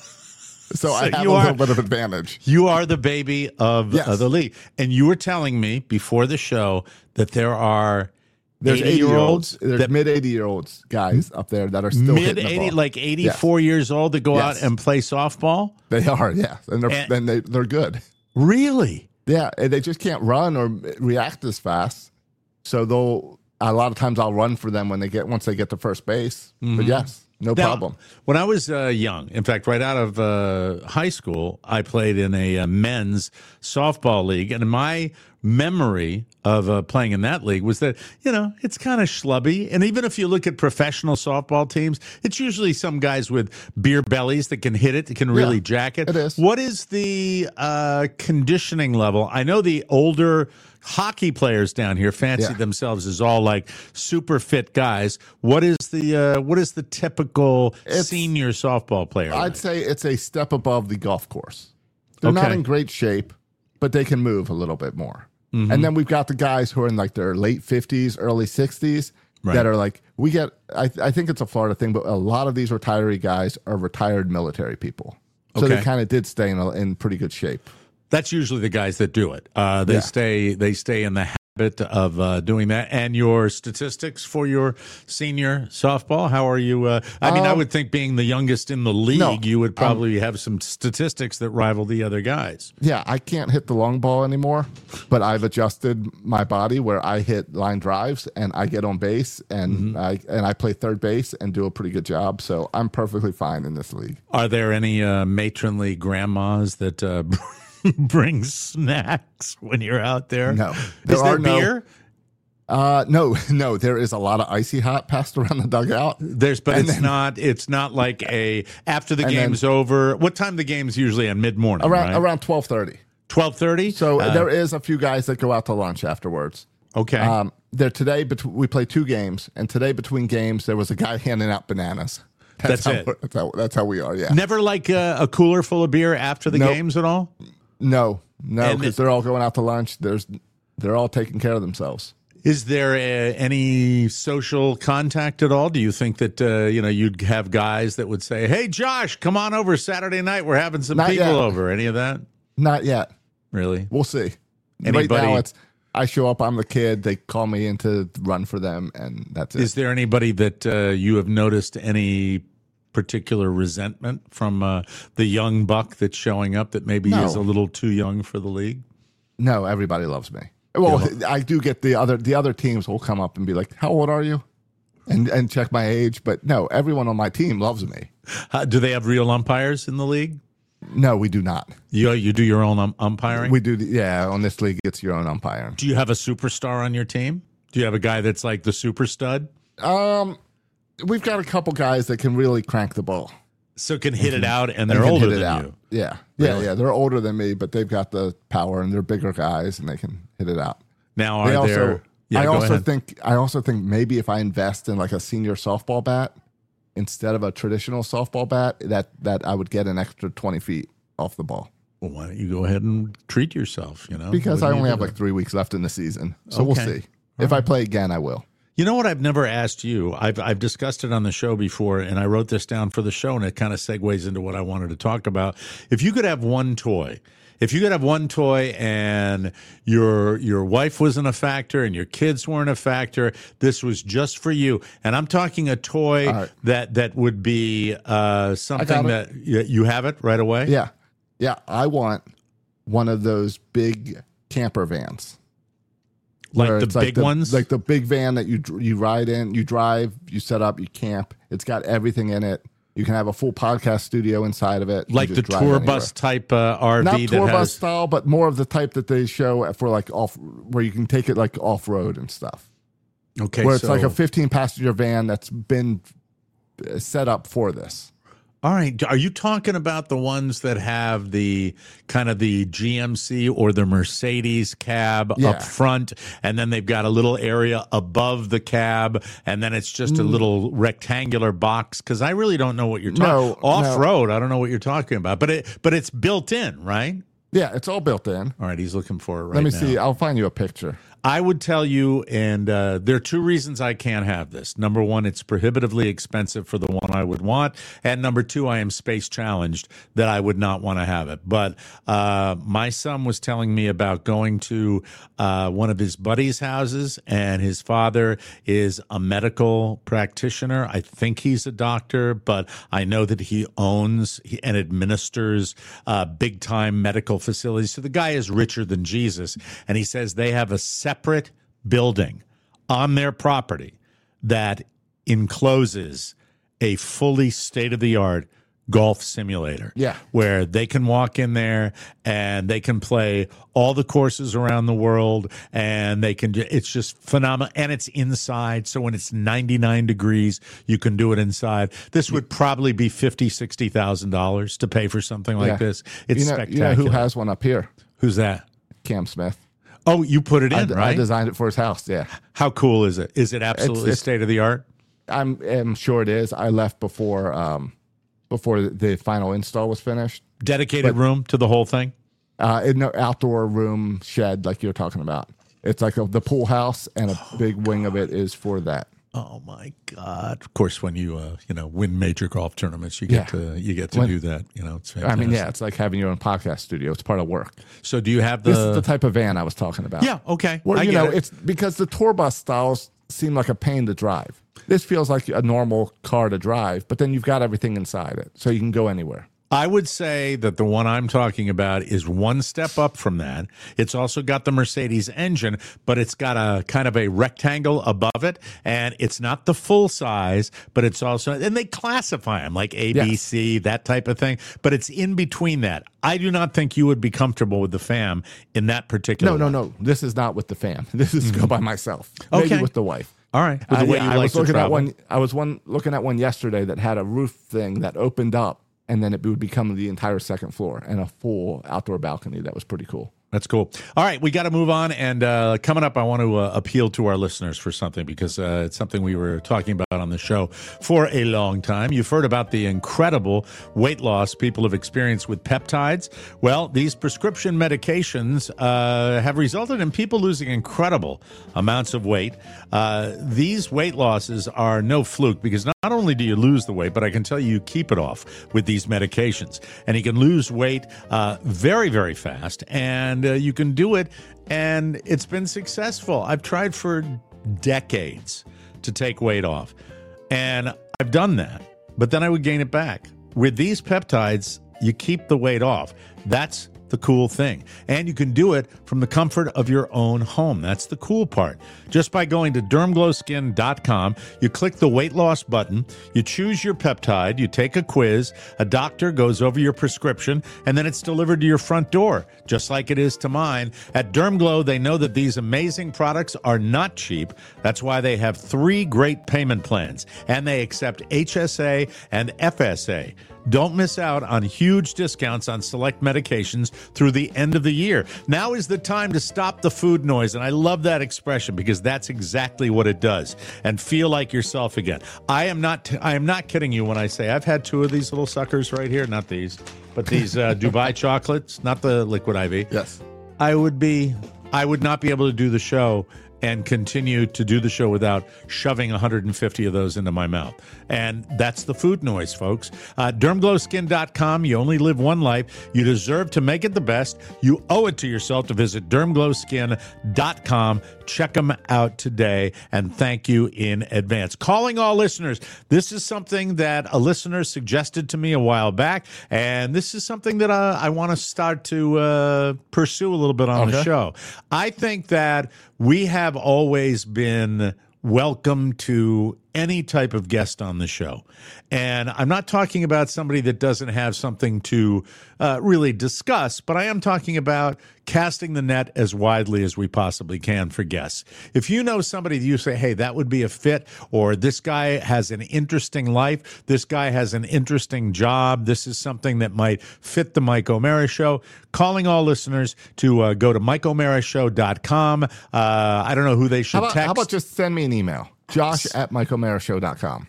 So I have a little bit of advantage. You are the baby of Yes. the league. And you were telling me before the show that There's 80-year-olds, There's mid 80-year-olds guys up there that are still mid hitting the 80, ball. like 84 years old, that go out Yes. and play softball? They are, yeah, and they're good. Really? Yeah, and they just can't run or react as fast. So a lot of times I'll run for them once they get to first base. But yes, no Now, problem. When I was young, in fact, right out of high school, I played in a men's softball league. And my memory of playing in that league was that, it's kind of schlubby. And even if you look at professional softball teams, it's usually some guys with beer bellies that can hit it, that can really jack it. It is. What is the conditioning level? I know the older hockey players down here fancy themselves as all like super fit guys. What is the typical senior softball player? I'd say it's a step above the golf course. They're not in great shape, but they can move a little bit more. Mm-hmm. And then we've got the guys who are in like their late 50s, early 60s that are like, I think it's a Florida thing, but a lot of these retiree guys are retired military people. So they kind of did stay in pretty good shape. That's usually the guys that do it. They stay in the habit of doing that. And your statistics for your senior softball, how are you? I would think being the youngest in the league, you would probably have some statistics that rival the other guys. Yeah, I can't hit the long ball anymore, but I've adjusted my body where I hit line drives and I get on base and I play third base and do a pretty good job. So I'm perfectly fine in this league. Are there any matronly grandmas that bring snacks when you're out there? No. Is there beer? No, there is a lot of icy hot passed around the dugout. It's not like after the game's over. What time the game's usually at mid-morning? Around 12:30. 12:30? So there is a few guys that go out to lunch afterwards. Okay. Today we play 2 games, and today between games there was a guy handing out bananas. That's it. That's how we are. Yeah. Never like a cooler full of beer after the games at all? No, because they're all going out to lunch. They're all taking care of themselves. Is there any social contact at all? Do you think that you'd have guys that would say, "Hey, Josh, come on over Saturday night. We're having some people over." Any of that? Not yet. Really? We'll see. Anybody? Right now, I show up. I'm the kid. They call me in to run for them, and that's it. Is there anybody that you have noticed any particular resentment from the young buck that's showing up that maybe is a little too young for the league? No, everybody loves me. Well, I do get the other teams will come up and be like, "How old are you?" and check my age. But no, everyone on my team loves me. Do they have real umpires in the league? No, we do not. You do your own umpiring? We do. On this league, it's your own umpiring. Do you have a superstar on your team? Do you have a guy that's like the super stud? We've got a couple guys that can really crank the ball. So can hit it out, and they're older than you. Yeah. Really? Yeah. They're older than me, but they've got the power, and they're bigger guys, and they can hit it out. Now, I also think maybe if I invest in like a senior softball bat instead of a traditional softball bat, that I would get an extra 20 feet off the ball. Well, why don't you go ahead and treat yourself? Because I only have like 3 weeks left in the season, so we'll see. If I play again, I will. You know what I've never asked you? I've discussed it on the show before, and I wrote this down for the show, and it kind of segues into what I wanted to talk about. If you could have one toy, and your wife wasn't a factor and your kids weren't a factor, this was just for you. And I'm talking a toy that would be something that you have it right away? Yeah. Yeah, I want one of those big camper vans. Like the big ones? Like the big van that you ride in, you drive, you set up, you camp. It's got everything in it. You can have a full podcast studio inside of it. Like the tour bus type RV. Not tour bus style, but more of the type that they show for like where you can take it like off-road and stuff. Okay. Where it's like a 15-passenger van that's been set up for this. All right. Are you talking about the ones that have the kind of the GMC or the Mercedes cab up front, and then they've got a little area above the cab, and then it's just a little rectangular box? Because I really don't know what you're talking. Off-road, I don't know what you're talking about. But it's built in, right? Yeah, it's all built in. All right, he's looking for it right now. Let me see. I'll find you a picture. I would tell you, and there are two reasons I can't have this. Number one, it's prohibitively expensive for the one I would want. And number two, I am space challenged that I would not want to have it. But my son was telling me about going to one of his buddies' houses, and his father is a medical practitioner. I think he's a doctor, but I know that he owns and administers big-time medical facilities. So the guy is richer than Jesus. And he says they have a separate building on their property that encloses a fully state-of-the-art golf simulator. Yeah. Where they can walk in there and they can play all the courses around the world, and they can, it's just phenomenal. And it's inside. So when it's 99 degrees, you can do it inside. This would probably be $50,000, $60,000 to pay for something like this. It's spectacular. You know who has one up here? Who's that? Cam Smith. Oh, you put it in, right? I designed it for his house, yeah. How cool is it? Is it absolutely state-of-the-art? I'm sure it is. I left before the final install was finished. Dedicated room to the whole thing? In an outdoor room shed like you're talking about. It's like the pool house, and a big wing of it is for that. Oh my God! Of course, when you win major golf tournaments, you get to do that. It's fantastic. I mean, it's like having your own podcast studio. It's part of work. So, do you have This is the type of van I was talking about. Yeah. Okay. Where it's because the tour bus styles seem like a pain to drive. This feels like a normal car to drive, but then you've got everything inside it, so you can go anywhere. I would say that the one I'm talking about is one step up from that. It's also got the Mercedes engine, but it's got a kind of a rectangle above it, and it's not the full size, but it's also, and they classify them like A, B, C, that type of thing, but it's in between that. I do not think you would be comfortable with the fam in that particular No. This is not with the fam. This is go by myself. Okay. Maybe with the wife. All right. The way I was looking at one yesterday that had a roof thing that opened up, and then it would become the entire second floor and a full outdoor balcony. That was pretty cool. That's cool. All right, we got to move on. And coming up, I want to appeal to our listeners for something because it's something we were talking about on the show for a long time. You've heard about the incredible weight loss people have experienced with peptides. Well, these prescription medications have resulted in people losing incredible amounts of weight. These weight losses are no fluke because not only do you lose the weight, but I can tell you keep it off with these medications. And you can lose weight very, very fast. And you can do it, and it's been successful. I've tried for decades to take weight off, and I've done that, but then I would gain it back. With these peptides, you keep the weight off. That's the cool thing. And you can do it from the comfort of your own home. That's the cool part. Just by going to dermglowskin.com, you click the weight loss button, you choose your peptide, you take a quiz, a doctor goes over your prescription, and then it's delivered to your front door, just like it is to mine. At DermGlow, they know that these amazing products are not cheap. That's why they have 3 great payment plans, and they accept HSA and FSA. Don't miss out on huge discounts on select medications through the end of the year. Now is the time to stop the food noise, and I love that expression because that's exactly what it does. And feel like yourself again. I am not kidding you when I say I've had 2 of these little suckers right here, not these, but these Dubai chocolates, not the liquid IV. Yes. I would not be able to do the show and continue to do the show without shoving 150 of those into my mouth. And that's the food noise, folks. DermGlowSkin.com. You only live one life. You deserve to make it the best. You owe it to yourself to visit DermGlowSkin.com. Check them out today, and thank you in advance. Calling all listeners. This is something that a listener suggested to me a while back, and this is something that I want to start to pursue a little bit on the show. I think that we have always been welcome to any type of guest on the show. And I'm not talking about somebody that doesn't have something to really discuss, but I am talking about casting the net as widely as we possibly can for guests. If you know somebody that you say, hey, that would be a fit, or this guy has an interesting life, this guy has an interesting job, this is something that might fit the Mike O'Mara Show, calling all listeners to go to MikeO'MaraShow.com. I don't know who they should text. How about just send me an email? Josh@MikeO'MaraShow.com.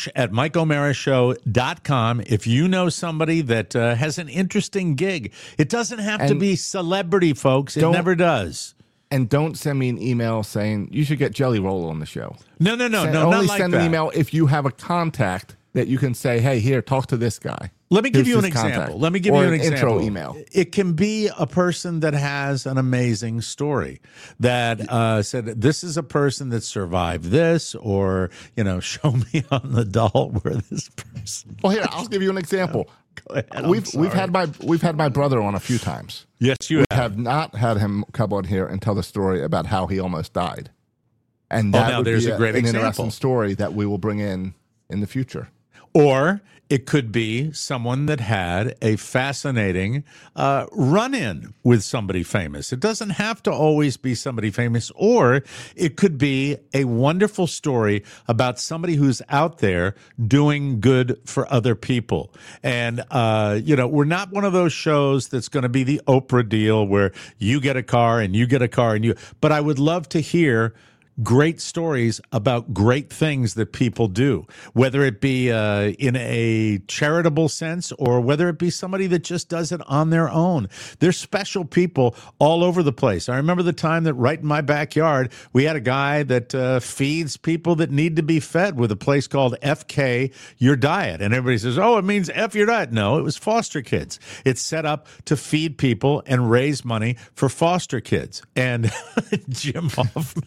Josh@MikeO'MaraShow.com. If you know somebody that has an interesting gig, it doesn't have to be celebrity, folks. It never does. And don't send me an email saying you should get Jelly Roll on the show. No, only not like send that. an email if you have a contact that you can say, hey, here, talk to this guy. Let me give you an example. Intro email. It can be a person that has an amazing story that said, this is a person that survived this, or, show me on the doll where this person. Well, here, I'll give you an example. Go ahead. We've had my brother on a few times. Yes, you have not had him come on here and tell the story about how he almost died. And that now would there's be a great an example. interesting story that we will bring in the future. Or it could be someone that had a fascinating run-in with somebody famous. It doesn't have to always be somebody famous, or it could be a wonderful story about somebody who's out there doing good for other people. And, we're not one of those shows that's going to be the Oprah deal where you get a car and you get a car but I would love to hear great stories about great things that people do, whether it be in a charitable sense or whether it be somebody that just does it on their own. There's special people all over the place. I remember the time that right in my backyard, we had a guy that feeds people that need to be fed with a place called FK Your Diet. And everybody says, oh, it means F Your Diet. No, it was foster kids. It's set up to feed people and raise money for foster kids. And Jim Hoffman...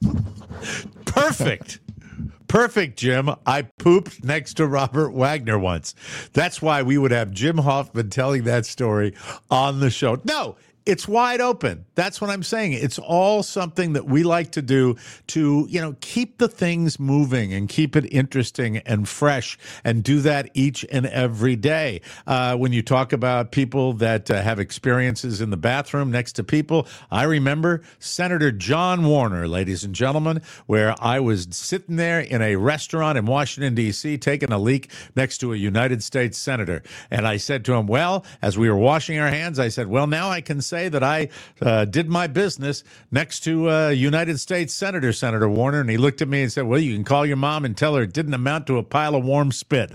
Perfect, Jim. I pooped next to Robert Wagner once. That's why we would have Jim Hoffman telling that story on the show. No, it's wide open. That's what I'm saying. It's all something that we like to do to, keep the things moving and keep it interesting and fresh, and do that each and every day. When you talk about people that have experiences in the bathroom next to people, I remember Senator John Warner, ladies and gentlemen, where I was sitting there in a restaurant in Washington, D.C., taking a leak next to a United States senator. And I said to him, well, as we were washing our hands, I said, well, now I can say that I did my business next to United States Senator Warner, and he looked at me and said, well, you can call your mom and tell her it didn't amount to a pile of warm spit.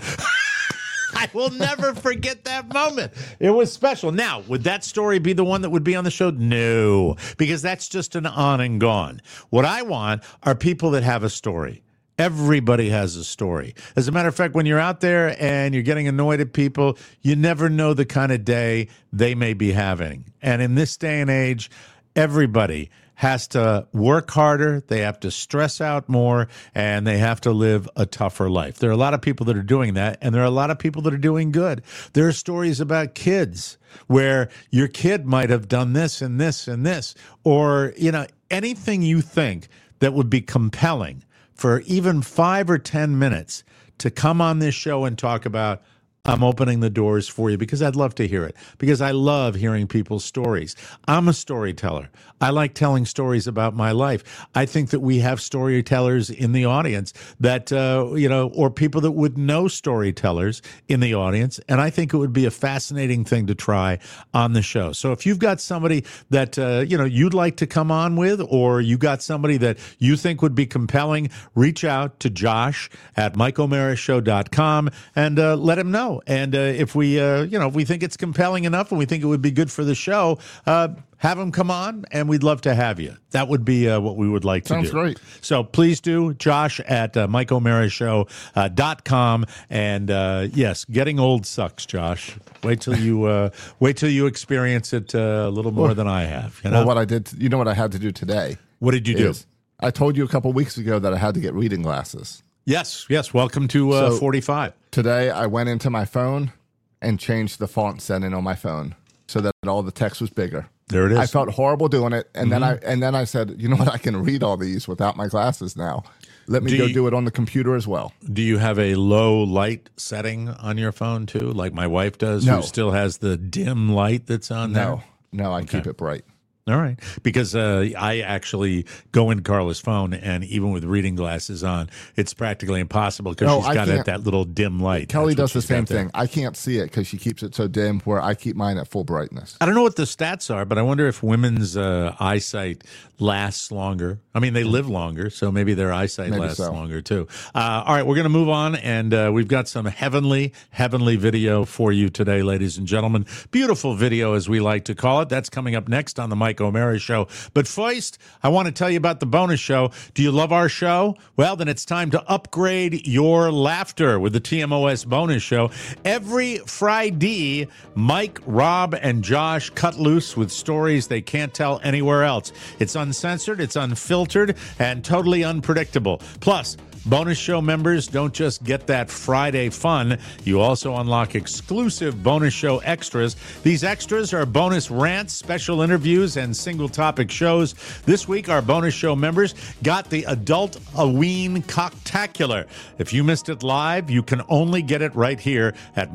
I will never forget that moment. It was special. Now, would that story be the one that would be on the show? No, because that's just an on and gone. What I want are people that have a story. Everybody has a story. As a matter of fact, when you're out there and you're getting annoyed at people, you never know the kind of day they may be having. And in this day and age, everybody has to work harder, they have to stress out more, and they have to live a tougher life. There are a lot of people that are doing that, and there are a lot of people that are doing good. There are stories about kids where your kid might have done this and this and this, or, you know, anything you think that would be compelling for even 5 or 10 minutes to come on this show and talk about. I'm opening the doors for you because I'd love to hear it, because I love hearing people's stories. I'm a storyteller. I like telling stories about my life. I think that we have storytellers in the audience that, or people that would know storytellers in the audience. And I think it would be a fascinating thing to try on the show. So if you've got somebody that, you'd like to come on with, or you got somebody that you think would be compelling, reach out to Josh at MikeO'MaraShow.com and let him know. And if we think it's compelling enough and we think it would be good for the show, have him come on, and we'd love to have you. That would be what we would like to do. Sounds great. So please do, Josh at MikeO'MaraShow.com. And yes, getting old sucks, Josh. Wait till you experience it a little more than I have. You know? Well, what I did, you know what I had to do today? What did you do? I told you a couple weeks ago that I had to get reading glasses. Yes. Welcome to 45. Today, I went into my phone and changed the font setting on my phone so that all the text was bigger. There it is. I felt horrible doing it, and then I said, you know what? I can read all these without my glasses now. Let me do it on the computer as well. Do you have a low light setting on your phone too, like my wife does, No. who still has the dim light that's on there? No, I keep it bright. All right. Because I actually go in Carla's phone, and even with reading glasses on, it's practically impossible because she's got that little dim light. Kelly does the same thing. I can't see it because she keeps it so dim, where I keep mine at full brightness. I don't know what the stats are, but I wonder if women's eyesight lasts longer. I mean, they live longer, so maybe their eyesight lasts longer too. All right, we're going to move on, and we've got some heavenly video for you today, ladies and gentlemen. Beautiful video, as we like to call it. That's coming up next on the Mike O'Mara Show. But first, I want to tell you about the bonus show. Do you love our show? Well, then it's time to upgrade your laughter with the TMOS bonus show. Every Friday, Mike, Rob, and Josh cut loose with stories they can't tell anywhere else. It's uncensored, it's unfiltered, and totally unpredictable. Plus, bonus show members don't just get that Friday fun. You also unlock exclusive bonus show extras. These extras are bonus rants, special interviews, and single topic shows. This week, our bonus show members got the Adult Halloween Cocktacular. If you missed it live, you can only get it right here at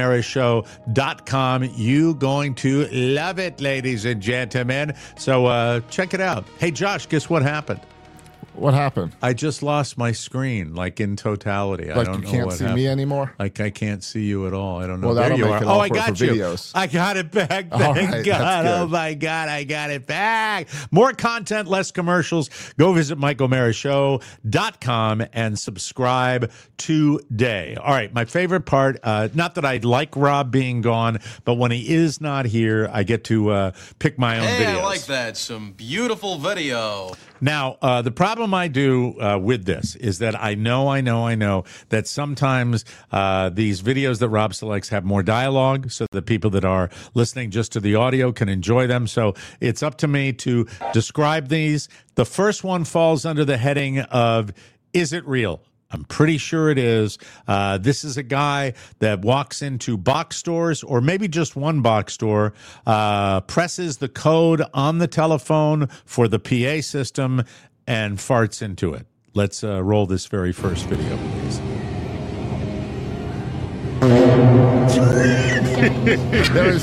MikeO'MaraShow.com. You going to love it, ladies and gentlemen. So check it out. Hey, Josh, guess what happened? What happened? I just lost my screen, like in totality. Like, I don't you know can't what see happened. me anymore? Like, I can't see you at all. I don't know. Well, there that'll you make are. it Oh, all I for got you. videos. I got it back. All Thank right, God. that's good. Oh, my God. I got it back. More content, less commercials. Go visit MikeO'MaraShow.com and subscribe today. All right, my favorite part, not that I like Rob being gone, but when he is not here, I get to pick my own videos. I like that. Some beautiful video. Now, the problem I do with this is that I know that sometimes these videos that Rob selects have more dialogue, so the people that are listening just to the audio can enjoy them. So it's up to me to describe these. The first one falls under the heading of, is it real? I'm pretty sure it is. This is a guy that walks into box stores, or maybe just one box store, presses the code on the telephone for the PA system, and farts into it. Let's roll this very first video, please. There's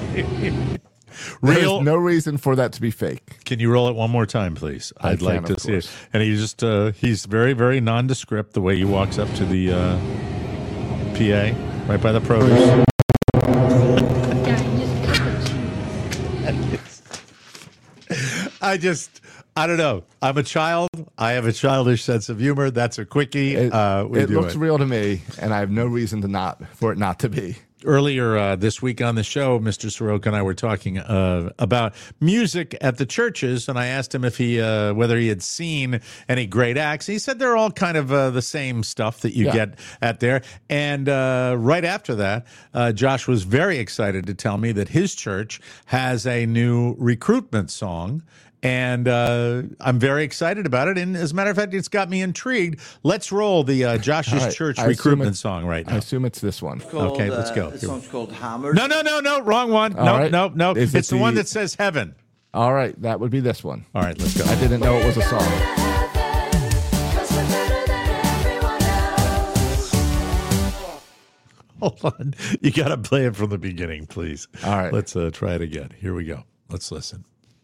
Real. no reason for that to be fake. Can you roll it one more time, please? I'd like to see it. And he's very, very nondescript the way he walks up to the PA right by the produce. I don't know. I'm a child. I have a childish sense of humor. That's a quickie. It looks real to me, and I have no reason for it not to be. Earlier this week on the show, Mr. Soroka and I were talking about music at the churches, and I asked him if whether he had seen any great acts. He said they're all kind of the same stuff that you get at there. And right after that, Josh was very excited to tell me that his church has a new recruitment song. And I'm very excited about it. And as a matter of fact, it's got me intrigued. Let's roll the Josh's Church recruitment song right now. I assume it's this one. Okay, let's go. This song's called Hammered. No. Wrong one. No. It's the one that says Heaven. All right. That would be this one. All right, let's go. I didn't know it was a song. Hold on. You got to play it from the beginning, please. All right. Let's try it again. Here we go. Let's listen.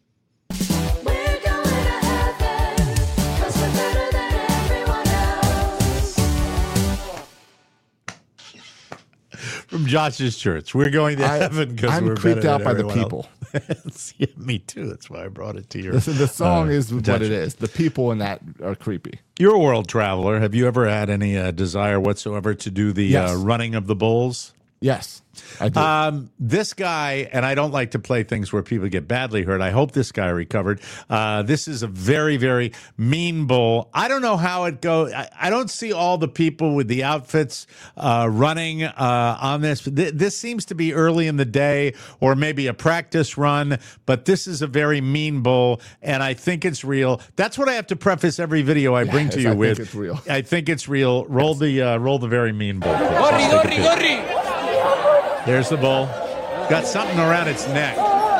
From Josh's church. We're going to heaven because we're creeped out by the everyone people. Yeah, me too. That's why I brought it to you. The song is what it is. The people in that are creepy. You're a world traveler. Have you ever had any desire whatsoever to do the running of the bulls? Yes, I do. This guy, and I don't like to play things where people get badly hurt. I hope this guy recovered. This is a very, very mean bull. I don't know how it goes. I don't see all the people with the outfits running on this. This seems to be early in the day or maybe a practice run, but this is a very mean bull, and I think it's real. That's what I have to preface every video I bring to you with. Think it's real. I think it's real. Roll the very mean bull. Gorri. There's the bull. Got something around its neck.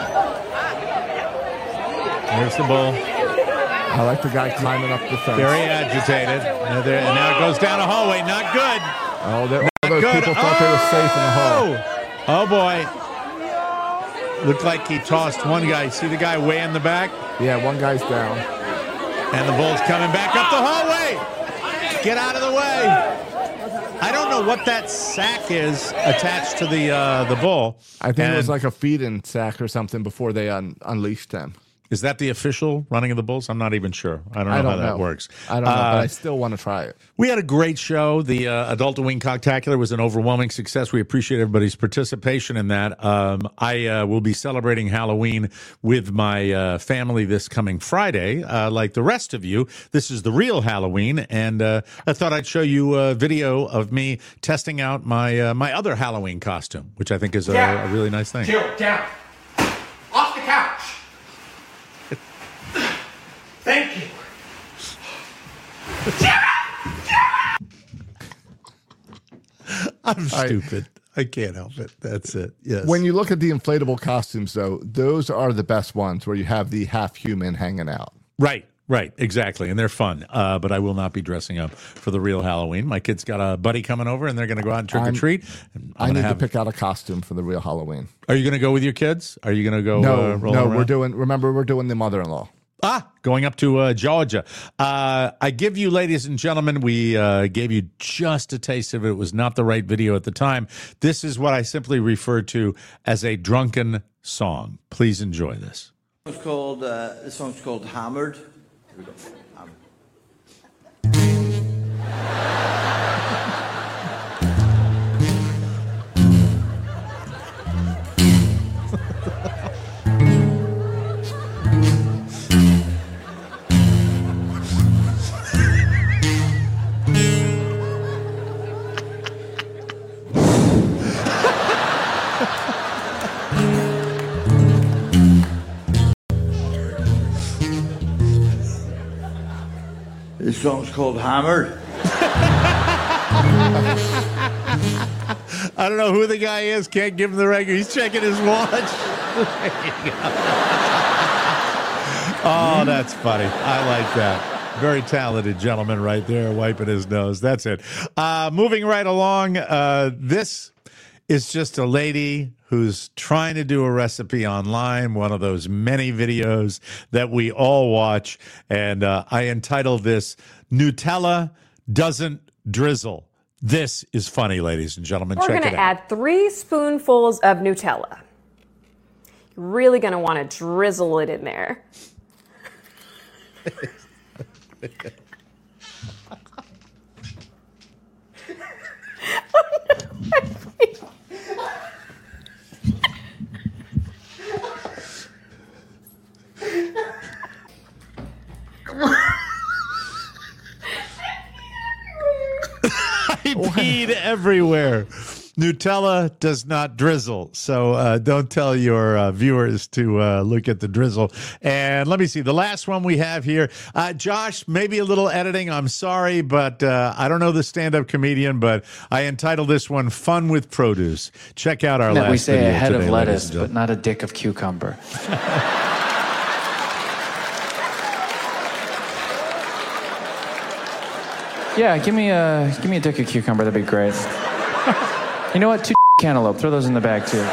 There's the bull. I like the guy climbing up the fence. Very agitated. And now it goes down a hallway. Not good. Oh, those people thought they were safe in the hall. Oh, boy. Looked like he tossed one guy. See the guy way in the back? Yeah, one guy's down. And the bull's coming back up the hallway. Get out of the way. I don't know what that sack is attached to the bull. I think it was like a feed-in sack or something before they unleashed him. Is that the official running of the bulls? I'm not even sure. I don't know how that works. I don't know, but I still want to try it. We had a great show. The Adult Wing Cocktacular was an overwhelming success. We appreciate everybody's participation in that. I will be celebrating Halloween with my family this coming Friday. Like the rest of you, this is the real Halloween, and I thought I'd show you a video of me testing out my my other Halloween costume, which I think is a really nice thing. Down. Off the couch. Thank you. I'm stupid. I can't help it. That's it. Yes. When you look at the inflatable costumes, though, those are the best ones where you have the half human hanging out. Right. Exactly. And they're fun. But I will not be dressing up for the real Halloween. My kid's got a buddy coming over, and they're going to go out and trick or treat. I need to pick out a costume for the real Halloween. Are you going to go with your kids? Are you going to go? No, around? we're doing the mother-in-law. Going up to Georgia. I give you, ladies and gentlemen, we gave you just a taste of it. It was not the right video at the time. This is what I simply refer to as a drunken song. Please enjoy this. This song's called Hammered. Here we go. This song's called Hammered. I don't know who the guy is. Can't give him the record. He's checking his watch. Oh, that's funny. I like that. Very talented gentleman right there, wiping his nose. That's it. Moving right along. This is just a lady who's trying to do a recipe online, one of those many videos that we all watch. And I entitled this, Nutella Doesn't Drizzle. This is funny, ladies and gentlemen. We're Check going it to out. add 3 spoonfuls of Nutella. You're really going to want to drizzle it in there. I peed everywhere. Nutella does not drizzle, so don't tell your viewers to look at the drizzle. And let me see, the last one we have here. Josh, maybe a little editing. I'm sorry, but I don't know the stand-up comedian, but I entitled this one Fun with Produce. Check out our last video. We say a head today, of lettuce, but not a dick of cucumber. Yeah, give me a dick of cucumber. That'd be great. You know what? 2 cantaloupe. Throw those in the bag, too.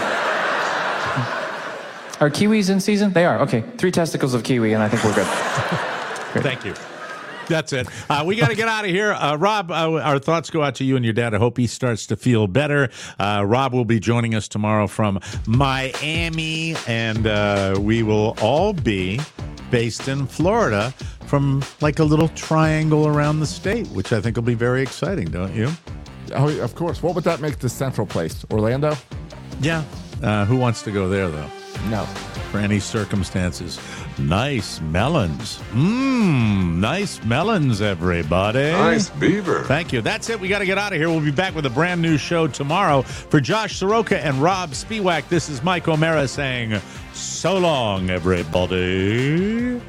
Are kiwis in season? They are. Okay. 3 testicles of kiwi, and I think we're good. Thank you. That's it. We got to get out of here. Rob, our thoughts go out to you and your dad. I hope he starts to feel better. Rob will be joining us tomorrow from Miami, and we will all be based in Florida from like a little triangle around the state, which I think will be very exciting, don't you? Oh, of course. What would that make the central place? Orlando? Yeah. Who wants to go there, though? No. For any circumstances. Nice melons. Nice melons, everybody. Nice beaver. Thank you. That's it. We got to get out of here. We'll be back with a brand new show tomorrow. For Josh Soroka and Rob Spiewak, this is Mike O'Mara saying so long, everybody.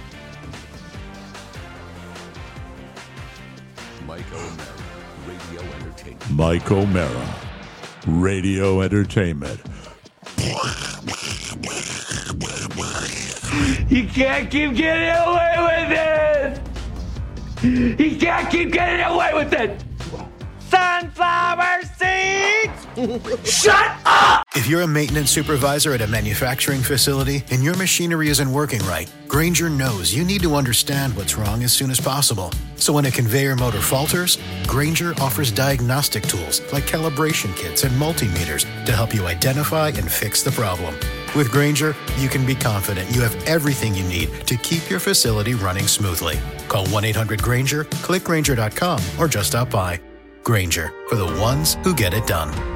Mike O'Mara, Radio Entertainment. You can't keep getting away with it! You can't keep getting away with it! Sunflower seeds! Shut up! If you're a maintenance supervisor at a manufacturing facility and your machinery isn't working right, Grainger knows you need to understand what's wrong as soon as possible. So when a conveyor motor falters, Grainger offers diagnostic tools like calibration kits and multimeters to help you identify and fix the problem. With Grainger, you can be confident you have everything you need to keep your facility running smoothly. Call 1-800-GRAINGER, click Grainger.com, or just stop by. Grainger, for the ones who get it done.